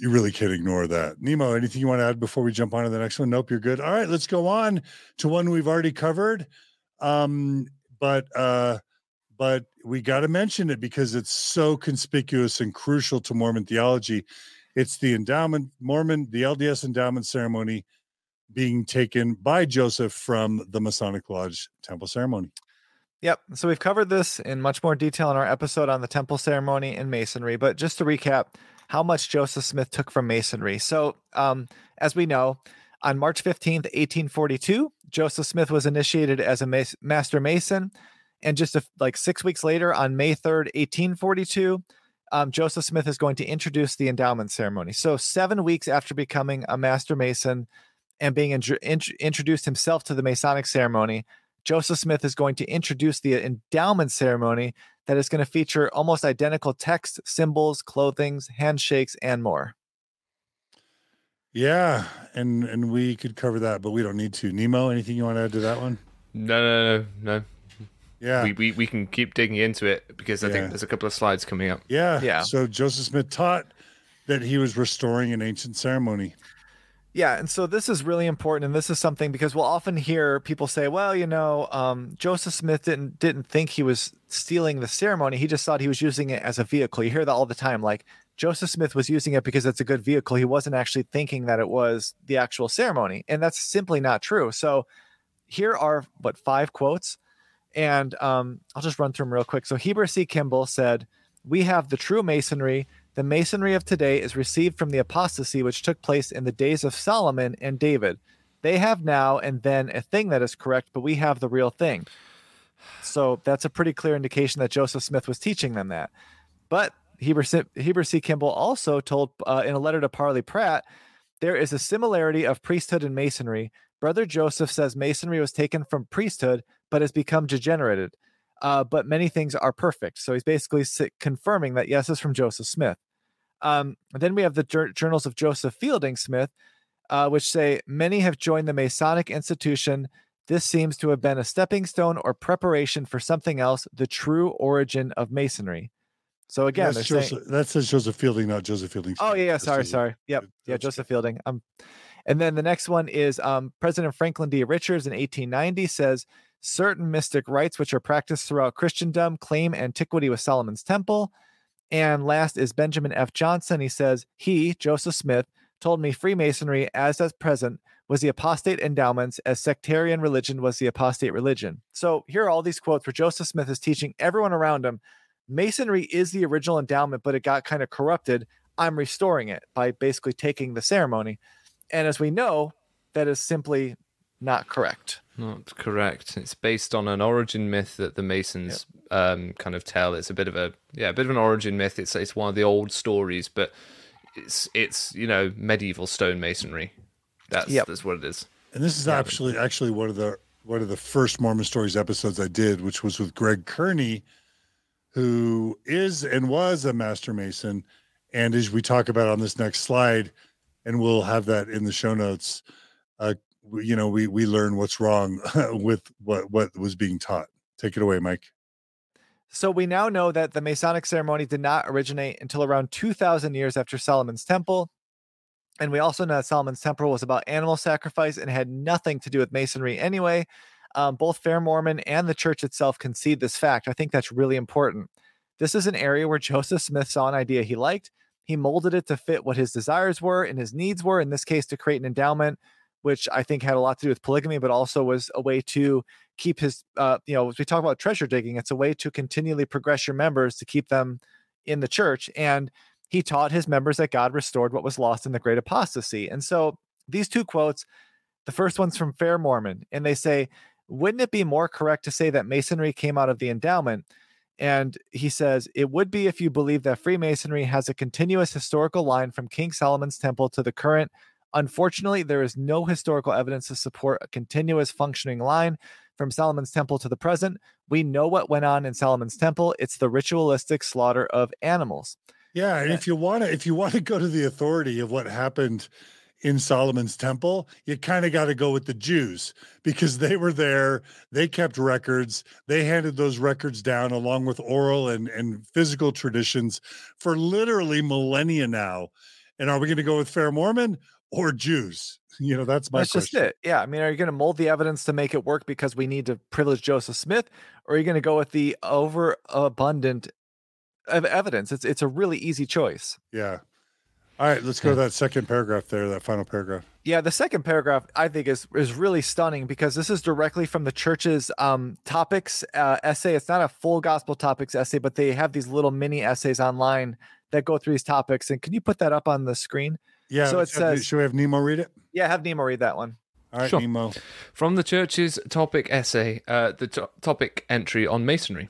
you really can't ignore that. Nemo, anything you want to add before we jump on to the next one? Nope, you're good. All right, let's go on to one we've already covered. Um, but uh, but we got to mention it because it's so conspicuous and crucial to Mormon theology. It's the endowment, Mormon, the L D S endowment ceremony being taken by Joseph from the Masonic Lodge temple ceremony. Yep. So we've covered this in much more detail in our episode on the temple ceremony and Masonry. But just to recap how much Joseph Smith took from Masonry. So um, as we know, on March fifteenth, eighteen forty-two, Joseph Smith was initiated as a mas- master Mason. And just a, like six weeks later, on May third, eighteen forty-two, um, Joseph Smith is going to introduce the endowment ceremony. So seven weeks after becoming a master Mason and being in- int- introduced himself to the Masonic ceremony, Joseph Smith is going to introduce the endowment ceremony that is going to feature almost identical text, symbols, clothings, handshakes, and more. Yeah, and and we could cover that, but we don't need to. Nemo, anything you want to add to that one? No, no, no, no. Yeah, we, we we can keep digging into it because I yeah. think there's a couple of slides coming up. Yeah, yeah. So Joseph Smith taught that he was restoring an ancient ceremony. Yeah, and so this is really important, and this is something because we'll often hear people say, "Well, you know, um, Joseph Smith didn't didn't think he was stealing the ceremony; he just thought he was using it as a vehicle." You hear that all the time, like Joseph Smith was using it because it's a good vehicle. He wasn't actually thinking that it was the actual ceremony, and that's simply not true. So here are what five quotes, and um, I'll just run through them real quick. So Heber C. Kimball said, "We have the true Masonry. The Masonry of today is received from the apostasy which took place in the days of Solomon and David. They have now and then a thing that is correct, but we have the real thing." So that's a pretty clear indication that Joseph Smith was teaching them that. But Heber C. Heber C. Kimball also told uh, in a letter to Parley Pratt, "There is a similarity of priesthood and Masonry. Brother Joseph says Masonry was taken from priesthood, but has become degenerated. Uh, but many things are perfect." So he's basically confirming that, yes, it's from Joseph Smith. Um, then we have the jur- journals of Joseph Fielding Smith, uh, which say, "Many have joined the Masonic institution. This seems to have been a stepping stone or preparation for something else, the true origin of Masonry." So again, That's they're Joseph, saying, that says Joseph Fielding, not Joseph Fielding. oh yeah, yeah sorry, Joseph, sorry. Yep. Yeah, Joseph Fielding. Um, and then the next one is um, President Franklin D. Richards in eighteen ninety says, "Certain mystic rites which are practiced throughout Christendom claim antiquity with Solomon's Temple." And last is Benjamin F. Johnson. He says, "He, Joseph Smith, told me Freemasonry, as at present, was the apostate endowments, as sectarian religion was the apostate religion." So here are all these quotes where Joseph Smith is teaching everyone around him, Masonry is the original endowment, but it got kind of corrupted. I'm restoring it by basically taking the ceremony. And as we know, that is simply not correct. Not correct. It's based on an origin myth that the Masons yep. um, kind of tell. It's a bit of a yeah, a bit of an origin myth. It's it's one of the old stories, but it's it's you know medieval stonemasonry. That's yep. that's what it is. And this is yeah. actually actually one of the one of the first Mormon Stories episodes I did, which was with Greg Kearney, who is and was a Master Mason. And as we talk about on this next slide, and we'll have that in the show notes, uh, you know, we we learn what's wrong with what what was being taught. Take it away, Mike. So we now know that the Masonic ceremony did not originate until around two thousand years after Solomon's Temple. And we also know that Solomon's Temple was about animal sacrifice and had nothing to do with Masonry anyway. Um, both Fair Mormon and the church itself concede this fact. I think that's really important. This is an area where Joseph Smith saw an idea he liked. He molded it to fit what his desires were and his needs were, in this case, to create an endowment, which I think had a lot to do with polygamy, but also was a way to keep his, uh, you know, as we talk about treasure digging, it's a way to continually progress your members to keep them in the church. And he taught his members that God restored what was lost in the great apostasy. And so these two quotes, the first one's from Fair Mormon, and they say, "Wouldn't it be more correct to say that Masonry came out of the endowment?" And he says, "It would be if you believe that Freemasonry has a continuous historical line from King Solomon's Temple to the current. Unfortunately, there is no historical evidence to support a continuous functioning line from Solomon's Temple to the present. We know what went on in Solomon's Temple. It's the ritualistic slaughter of animals." Yeah, and if you want to, if you want to go to the authority of what happened in Solomon's Temple, you kind of got to go with the Jews, because they were there, they kept records, they handed those records down along with oral and, and physical traditions for literally millennia now. And are we going to go with fair Mormon or Jews? You know, that's my That's question. just it. Yeah. I mean, are you going to mold the evidence to make it work because we need to privilege Joseph Smith, or are you going to go with the overabundant of evidence? It's it's a really easy choice. Yeah. All right, let's go to that second paragraph there, that final paragraph. Yeah, the second paragraph I think is is really stunning because this is directly from the church's um, topics uh, essay. It's not a full gospel topics essay, but they have these little mini essays online that go through these topics. And can you put that up on the screen? Yeah. So it have, says, should we have Nemo read it? Yeah, have Nemo read that one. All right, Sure. Nemo. From the church's topic essay, uh, the to- topic entry on Masonry.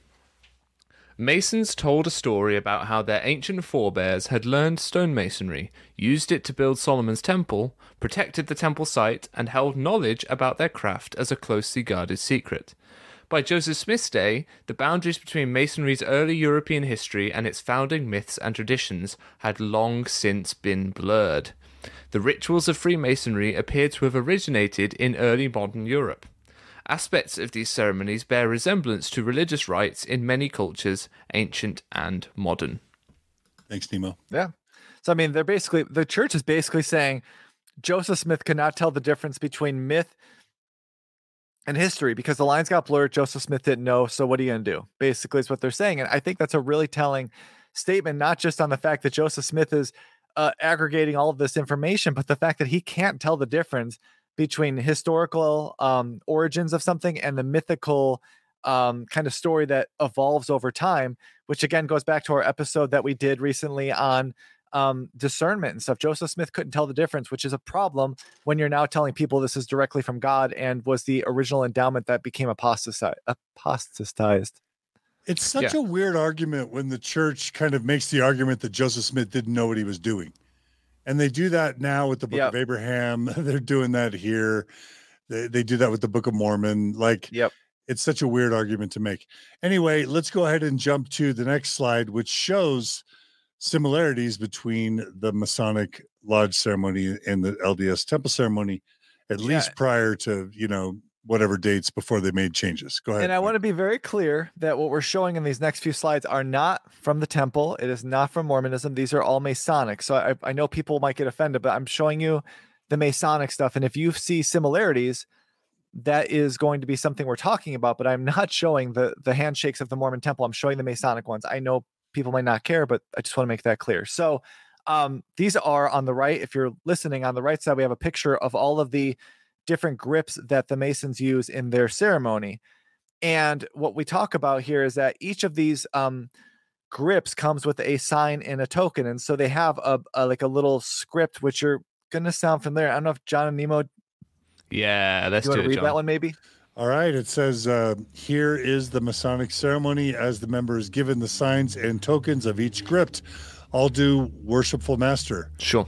Masons told a story about how their ancient forebears had learned stonemasonry, used it to build Solomon's temple, protected the temple site, and held knowledge about their craft as a closely guarded secret. By Joseph Smith's day, the boundaries between Masonry's early European history and its founding myths and traditions had long since been blurred. The rituals of Freemasonry appear to have originated in early modern Europe. Aspects of these ceremonies bear resemblance to religious rites in many cultures, ancient and modern. Thanks, Nemo. Yeah. So, I mean, they're basically, the church is basically saying Joseph Smith could not tell the difference between myth and history because the lines got blurred. Joseph Smith didn't know. So what are you going to do? Basically is what they're saying. And I think that's a really telling statement, not just on the fact that Joseph Smith is uh, aggregating all of this information, but the fact that he can't tell the difference between historical um, origins of something and the mythical um, kind of story that evolves over time, which again goes back to our episode that we did recently on um, discernment and stuff. Joseph Smith couldn't tell the difference, which is a problem when you're now telling people this is directly from God and was the original endowment that became apostatized. apostatized. It's such Yeah. a weird argument when the church kind of makes the argument that Joseph Smith didn't know what he was doing. And they do that now with the Book Yep. of Abraham. They're doing that here. They, they do that with the Book of Mormon. Like, Yep. it's such a weird argument to make. Anyway, let's go ahead and jump to the next slide, which shows similarities between the Masonic Lodge ceremony and the L D S Temple ceremony, at Yeah. least prior to, you know, whatever dates before they made changes. Go ahead. And I Mike. want to be very clear that what we're showing in these next few slides are not from the temple. It is not from Mormonism. These are all Masonic. So I, I know people might get offended, but I'm showing you the Masonic stuff. And if you see similarities, that is going to be something we're talking about. But I'm not showing the the handshakes of the Mormon temple. I'm showing the Masonic ones. I know people might not care, but I just want to make that clear. So um, these are on the right. If you're listening, on the right side, we have a picture of all of the different grips that the Masons use in their ceremony. And what we talk about here is that each of these um, grips comes with a sign and a token. And so they have a, a like a little script, which you're going to sound familiar. I don't know if John and Nemo, Yeah, let's you want do to it, read John. that one maybe? All right. It says, uh, here is the Masonic ceremony as the member is given the signs and tokens of each grip. All do, worshipful master. Sure.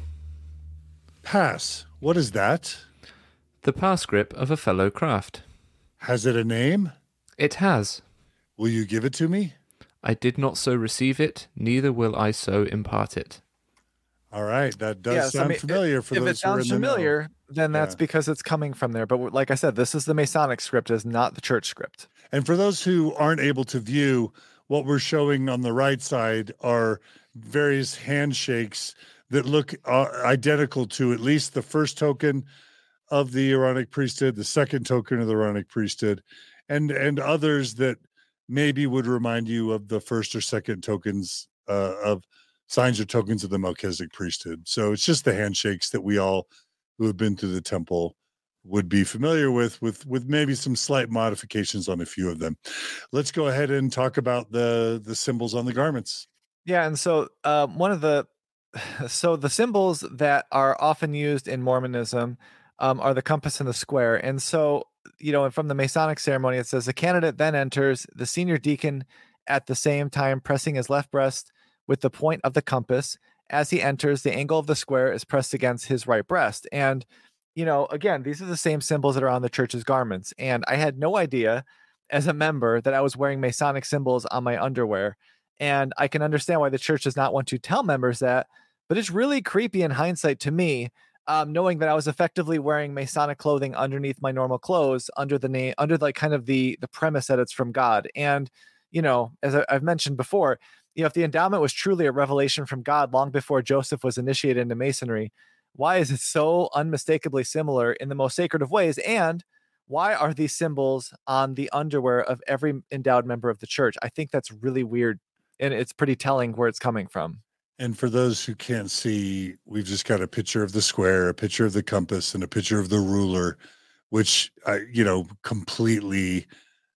Pass. What is that? The pass grip of a fellow craft. Has it a name? It has. Will you give it to me? I did not so receive it, neither will I so impart it. All right. That does Yeah, so, I sound mean, familiar for If those it who are in sounds the know. familiar, then that's Yeah. because it's coming from there. But like I said, this is the Masonic script, is not the church script. And for those who aren't able to view, what we're showing on the right side are various handshakes that look uh, identical to at least the first token of the Aaronic priesthood, the second token of the Aaronic priesthood, and and others that maybe would remind you of the first or second tokens uh, of signs or tokens of the Melchizedek priesthood. So it's just the handshakes that we all who have been through the temple would be familiar with, with with maybe some slight modifications on a few of them. Let's go ahead and talk about the the symbols on the garments. Yeah, and so um, one of the so the symbols that are often used in Mormonism um, are the compass and the square. And so, you know, and from the Masonic ceremony, it says the candidate then enters the senior deacon at the same time, pressing his left breast with the point of the compass. As he enters, the angle of the square is pressed against his right breast. And, you know, again, these are the same symbols that are on the church's garments. And I had no idea as a member that I was wearing Masonic symbols on my underwear. And I can understand why the church does not want to tell members that, but it's really creepy in hindsight to me, um, knowing that I was effectively wearing Masonic clothing underneath my normal clothes, under the name, under like kind of the the premise that it's from God. And, you know, as I, I've mentioned before, you know, if the endowment was truly a revelation from God long before Joseph was initiated into Masonry, why is it so unmistakably similar in the most sacred of ways? And why are these symbols on the underwear of every endowed member of the church? I think that's really weird, and it's pretty telling where it's coming from. And for those who can't see, we've just got a picture of the square, a picture of the compass, and a picture of the ruler, which, uh, you know, completely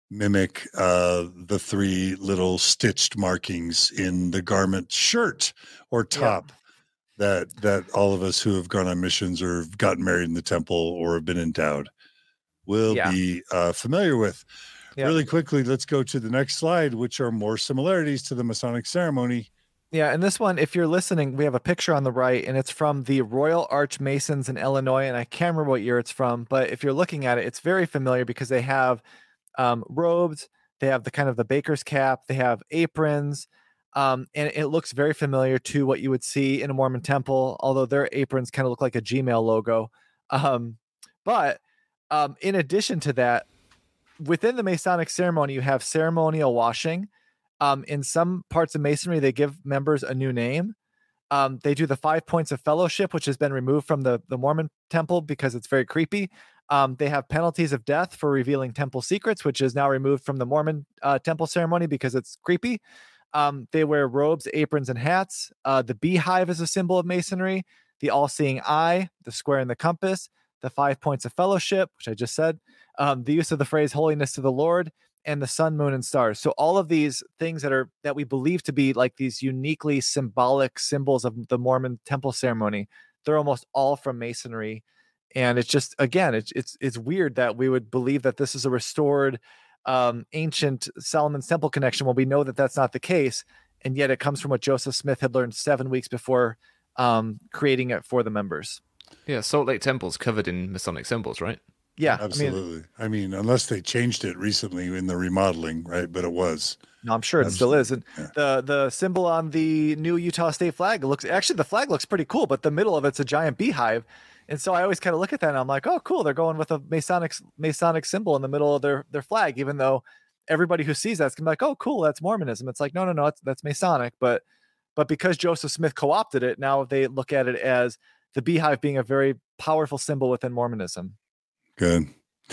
mimic uh, the three little stitched markings in the garment shirt or top yeah. that that all of us who have gone on missions or have gotten married in the temple or have been endowed will yeah. be uh, familiar with. Yeah. Really quickly, let's go to the next slide, which are more similarities to the Masonic ceremony. Yeah, and this one, if you're listening, we have a picture on the right, and it's from the Royal Arch Masons in Illinois, and I can't remember what year it's from, but if you're looking at it, it's very familiar because they have um, robes, they have the kind of the baker's cap, they have aprons, um, and it looks very familiar to what you would see in a Mormon temple, although their aprons kind of look like a Gmail logo. Um, but um, in addition to that, within the Masonic ceremony, you have ceremonial washing. Um, in some parts of Masonry, they give members a new name. Um, they do the five points of fellowship, which has been removed from the, the Mormon temple because it's very creepy. Um, they have penalties of death for revealing temple secrets, which is now removed from the Mormon uh, temple ceremony because it's creepy. Um, they wear robes, aprons, and hats. Uh, the beehive is a symbol of Masonry. The all-seeing eye, the square and the compass, the five points of fellowship, which I just said, um, the use of the phrase holiness to the Lord, and the sun, moon, and stars. So all of these things that are that we believe to be like these uniquely symbolic symbols of the Mormon temple ceremony, they're almost all from Masonry. And it's just, again, it's it's it's weird that we would believe that this is a restored um, ancient Solomon's Temple connection when we know that that's not the case. And yet it comes from what Joseph Smith had learned seven weeks before um, creating it for the members. Yeah, Salt Lake Temple's covered in Masonic symbols, right? Yeah, absolutely. I mean, I mean, unless they changed it recently in the remodeling, right? But it was. No, I'm sure it absolutely. still is. And yeah. the the symbol on the new Utah State flag looks actually the flag looks pretty cool, but the middle of it's a giant beehive. And so I always kind of look at that and I'm like, oh, cool. They're going with a Masonic Masonic symbol in the middle of their their flag, even though everybody who sees that's gonna be like, oh, cool, that's Mormonism. It's like, no, no, no, that's that's Masonic. But but because Joseph Smith co-opted it, now they look at it as the beehive being a very powerful symbol within Mormonism. Good.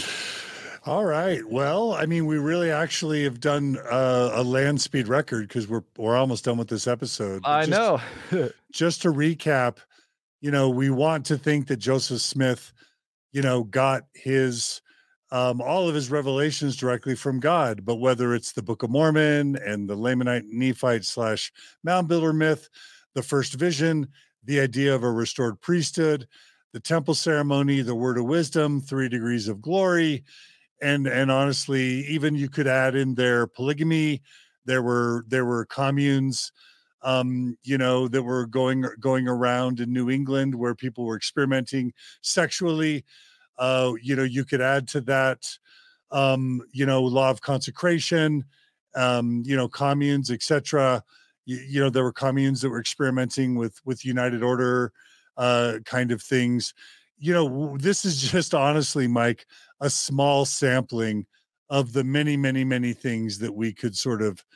All right. Well, I mean, we really actually have done uh, a land speed record because we're we're almost done with this episode. I just, know. Just to recap, you know, we want to think that Joseph Smith, you know, got his um, all of his revelations directly from God. But whether it's the Book of Mormon and the Lamanite Nephite slash Mound Builder myth, the first vision, the idea of a restored priesthood, the temple ceremony, the word of wisdom, three degrees of glory. And, and honestly, even you could add in there polygamy. There were, there were communes, um, you know, that were going, going around in New England where people were experimenting sexually. Uh, you know, you could add to that, um, you know, law of consecration, um, you know, communes, et cetera. You, you know, there were communes that were experimenting with, with United Order, uh kind of things. You know, this is just honestly, Mike, a small sampling of the many many many things that we could sort of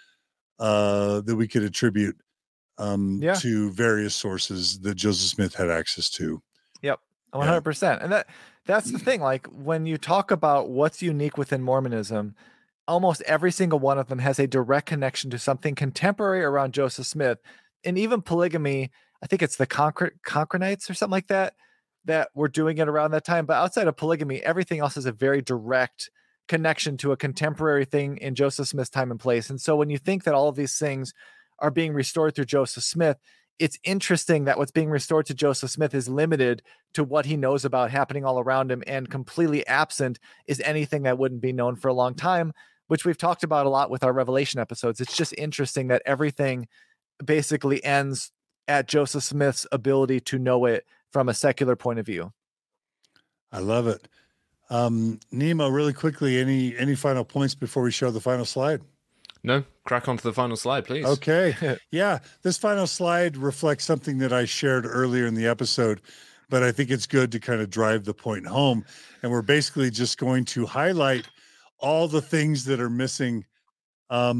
uh that we could attribute um yeah. to various sources that Joseph Smith had access to. Yep, one hundred percent. Yeah. And that that's the thing, like when you talk about what's unique within Mormonism, almost every single one of them has a direct connection to something contemporary around Joseph Smith. And even polygamy, I think it's the Concor- Concronites or something like that, that were doing it around that time. But outside of polygamy, everything else has a very direct connection to a contemporary thing in Joseph Smith's time and place. And so when you think that all of these things are being restored through Joseph Smith, it's interesting that what's being restored to Joseph Smith is limited to what he knows about happening all around him, and completely absent is anything that wouldn't be known for a long time, which we've talked about a lot with our Revelation episodes. It's just interesting that everything basically ends at Joseph Smith's ability to know it from a secular point of view. I love it. Um, Nemo, really quickly, any any final points before we show the final slide? No, crack on to the final slide, please. Okay. Yeah, this final slide reflects something that I shared earlier in the episode, but I think it's good to kind of drive the point home. And we're basically just going to highlight all the things that are missing, um,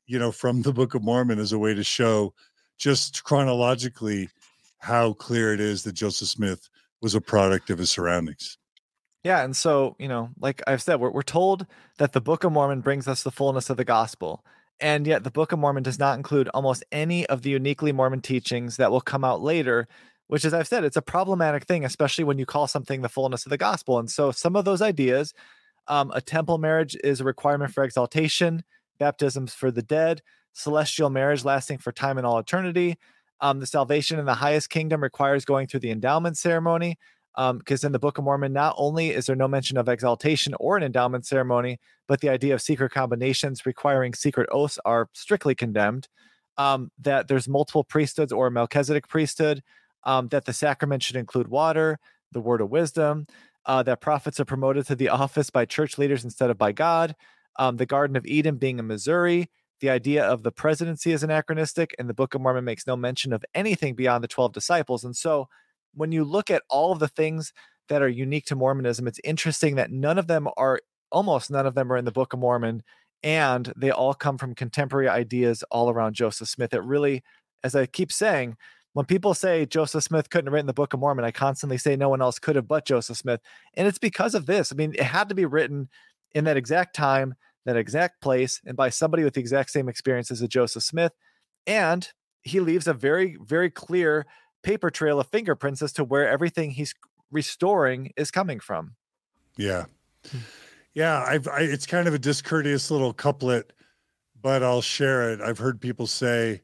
you know, from the Book of Mormon as a way to show just chronologically how clear it is that Joseph Smith was a product of his surroundings. Yeah, and so, you know, like I've said, we're, we're told that the Book of Mormon brings us the fullness of the gospel. And yet the Book of Mormon does not include almost any of the uniquely Mormon teachings that will come out later, which, as I've said, it's a problematic thing, especially when you call something the fullness of the gospel. And so some of those ideas, um, a temple marriage is a requirement for exaltation, baptisms for the dead, celestial marriage lasting for time and all eternity. Um, the salvation in the highest kingdom requires going through the endowment ceremony. Because um, in the Book of Mormon, not only is there no mention of exaltation or an endowment ceremony, but the idea of secret combinations requiring secret oaths are strictly condemned. Um, that there's multiple priesthoods or a Melchizedek priesthood, um, that the sacrament should include water, the word of wisdom, uh, that prophets are promoted to the office by church leaders instead of by God, um, the Garden of Eden being in Missouri, the idea of the presidency is anachronistic, and the Book of Mormon makes no mention of anything beyond the twelve disciples. And so when you look at all of the things that are unique to Mormonism, it's interesting that none of them are, almost none of them are in the Book of Mormon, and they all come from contemporary ideas all around Joseph Smith. It really, as I keep saying, when people say Joseph Smith couldn't have written the Book of Mormon, I constantly say no one else could have but Joseph Smith. And it's because of this. I mean, it had to be written in that exact time, that exact place, and by somebody with the exact same experiences as Joseph Smith. And he leaves a very, very clear paper trail of fingerprints as to where everything he's restoring is coming from. Yeah. Yeah. I've, I, it's kind of a discourteous little couplet, but I'll share it. I've heard people say,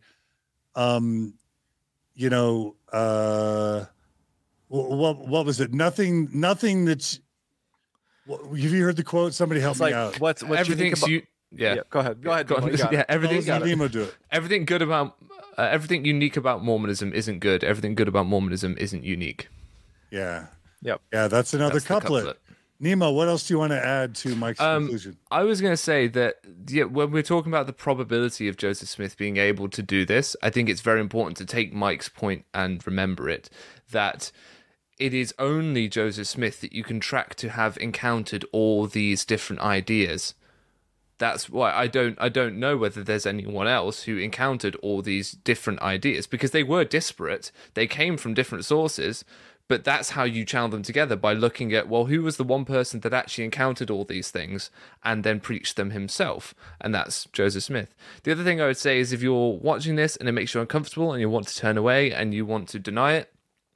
um, you know, uh, what, what was it? Nothing, nothing that's, have you heard the quote? Somebody help it's me like, out. What's, what's Everything's about- you. Yeah. yeah. Go ahead. Go ahead. Go on. Yeah. Everything. Let Nemo do it. Everything good about uh, everything unique about Mormonism isn't good. Everything good about Mormonism isn't unique. Yeah. Yep. Yeah. That's another That's the couplet. couplet. Nemo, what else do you want to add to Mike's Um, conclusion? I was going to say that yeah, when we're talking about the probability of Joseph Smith being able to do this, I think it's very important to take Mike's point and remember it, that it is only Joseph Smith that you can track to have encountered all these different ideas. That's why I don't I don't know whether there's anyone else who encountered all these different ideas, because they were disparate. They came from different sources, but that's how you channel them together, by looking at, well, who was the one person that actually encountered all these things and then preached them himself? And that's Joseph Smith. The other thing I would say is, if you're watching this and it makes you uncomfortable and you want to turn away and you want to deny it,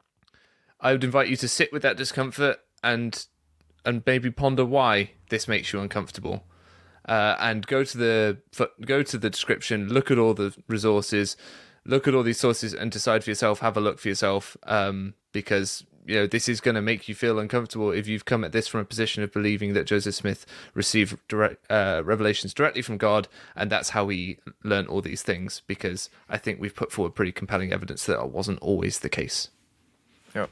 I would invite you to sit with that discomfort and and maybe ponder why this makes you uncomfortable. Uh, and go to the go to the description, look at all the resources, look at all these sources, and decide for yourself. Have a look for yourself, um, because you know this is going to make you feel uncomfortable if you've come at this from a position of believing that Joseph Smith received direct uh, revelations directly from God, and that's how he learned all these things. Because I think we've put forward pretty compelling evidence that it wasn't always the case. Yep.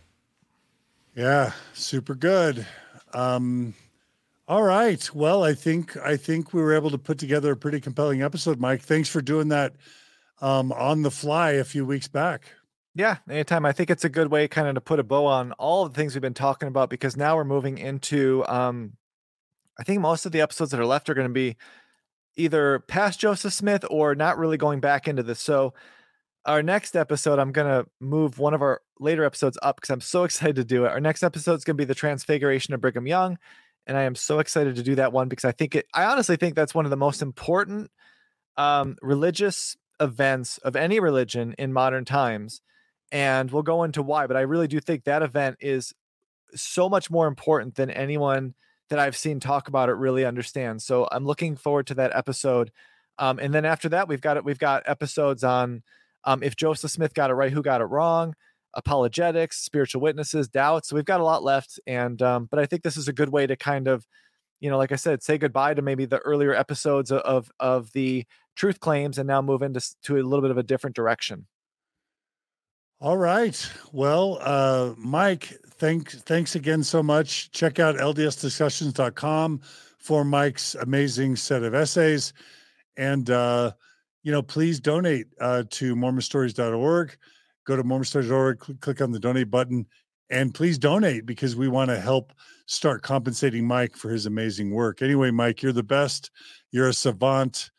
Yeah, super good. Um, All right. Well, I think I think we were able to put together a pretty compelling episode, Mike. Thanks for doing that um, on the fly a few weeks back. Yeah, anytime. I think it's a good way kind of to put a bow on all of the things we've been talking about, because now we're moving into, um, I think most of the episodes that are left are going to be either past Joseph Smith or not really going back into this. So our next episode, I'm going to move one of our later episodes up because I'm so excited to do it. Our next episode is going to be the Transfiguration of Brigham Young. And I am so excited to do that one because I think it, I honestly think that's one of the most important um, religious events of any religion in modern times. And we'll go into why, but I really do think that event is so much more important than anyone that I've seen talk about it really understands. So I'm looking forward to that episode. Um, and then after that, we've got it. We've got episodes on um, if Joseph Smith got it right, who got it wrong, apologetics, spiritual witnesses, doubts. So we've got a lot left. And, um, but I think this is a good way to kind of, you know, like I said, say goodbye to maybe the earlier episodes of, of, of the truth claims and now move into to a little bit of a different direction. All right. Well, uh, Mike, thanks, thanks again so much. Check out L D S discussions dot com for Mike's amazing set of essays. And, uh, you know, please donate uh, to Mormon Stories dot org. Go to Mormon Stories dot org, cl- click on the donate button, and please donate because we want to help start compensating Mike for his amazing work. Anyway, Mike, you're the best. You're a savant.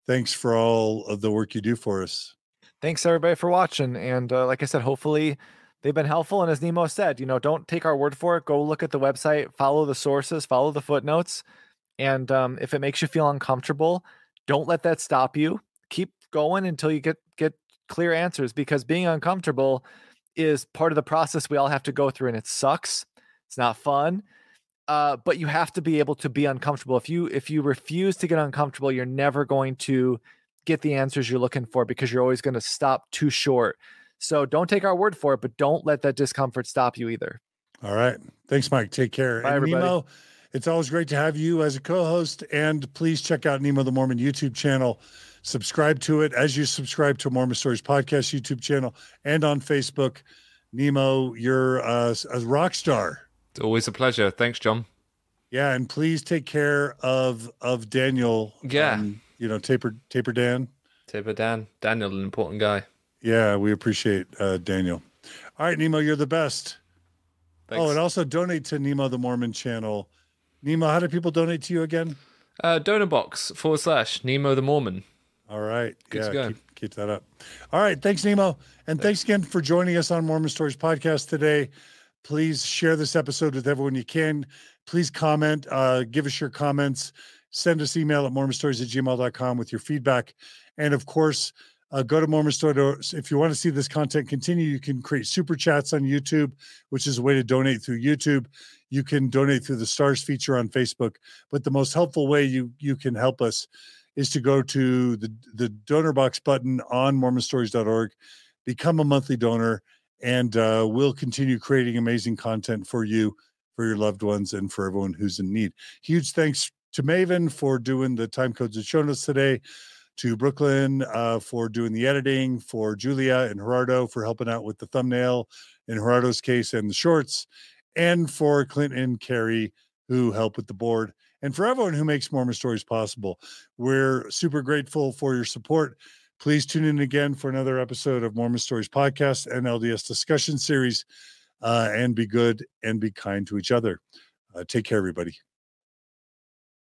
thanks for all of the work you do for us. Thanks everybody for watching. And uh, like I said, hopefully they've been helpful. And as Nemo said, you know, don't take our word for it. Go look at the website, follow the sources, follow the footnotes. And um, if it makes you feel uncomfortable, don't let that stop you. Keep going until you get, get clear answers, because being uncomfortable is part of the process we all have to go through, and it sucks. It's not fun. Uh, but you have to be able to be uncomfortable. If you, if you refuse to get uncomfortable, you're never going to get the answers you're looking for, because you're always going to stop too short. So don't take our word for it, but don't let that discomfort stop you either. All right. Thanks, Mike. Take care. Bye, and everybody. Nemo, it's always great to have you as a co-host, and please check out Nemo the Mormon YouTube channel. Subscribe to it as you subscribe to Mormon Stories Podcast YouTube channel and on Facebook. Nemo, you're uh, a rock star. It's always a pleasure. Thanks, John. Yeah, and please take care of of Daniel. Yeah. Um, you know, Taper Taper Dan. Taper Dan. Daniel, an important guy. Yeah, we appreciate uh, Daniel. All right, Nemo, you're the best. Thanks. Oh, and also donate to Nemo the Mormon channel. Nemo, how do people donate to you again? Uh, donor box forward slash Nemo the Mormon. All right. Good yeah, to go. Keep, keep that up. All right. Thanks, Nemo. And thanks again for joining us on Mormon Stories Podcast today. Please share this episode with everyone you can. Please comment, uh, give us your comments, send us email at mormon stories at gmail dot com with your feedback. And of course, uh, go to Mormon Stories. If you want to see this content continue, you can create super chats on YouTube, which is a way to donate through YouTube. You can donate through the stars feature on Facebook. But the most helpful way you, you can help us is to go to the, the donor box button on mormon stories dot org, become a monthly donor, and uh, we'll continue creating amazing content for you, for your loved ones, and for everyone who's in need. Huge thanks to Maven for doing the time codes and show notes today, to Brooklyn uh, for doing the editing, for Julia and Gerardo for helping out with the thumbnail in Gerardo's case and the shorts, and for Clint and Carrie who help with the board, and for everyone who makes Mormon Stories possible. We're super grateful for your support. Please tune in again for another episode of Mormon Stories Podcast and L D S Discussion Series, uh, and be good and be kind to each other. Uh, take care, everybody.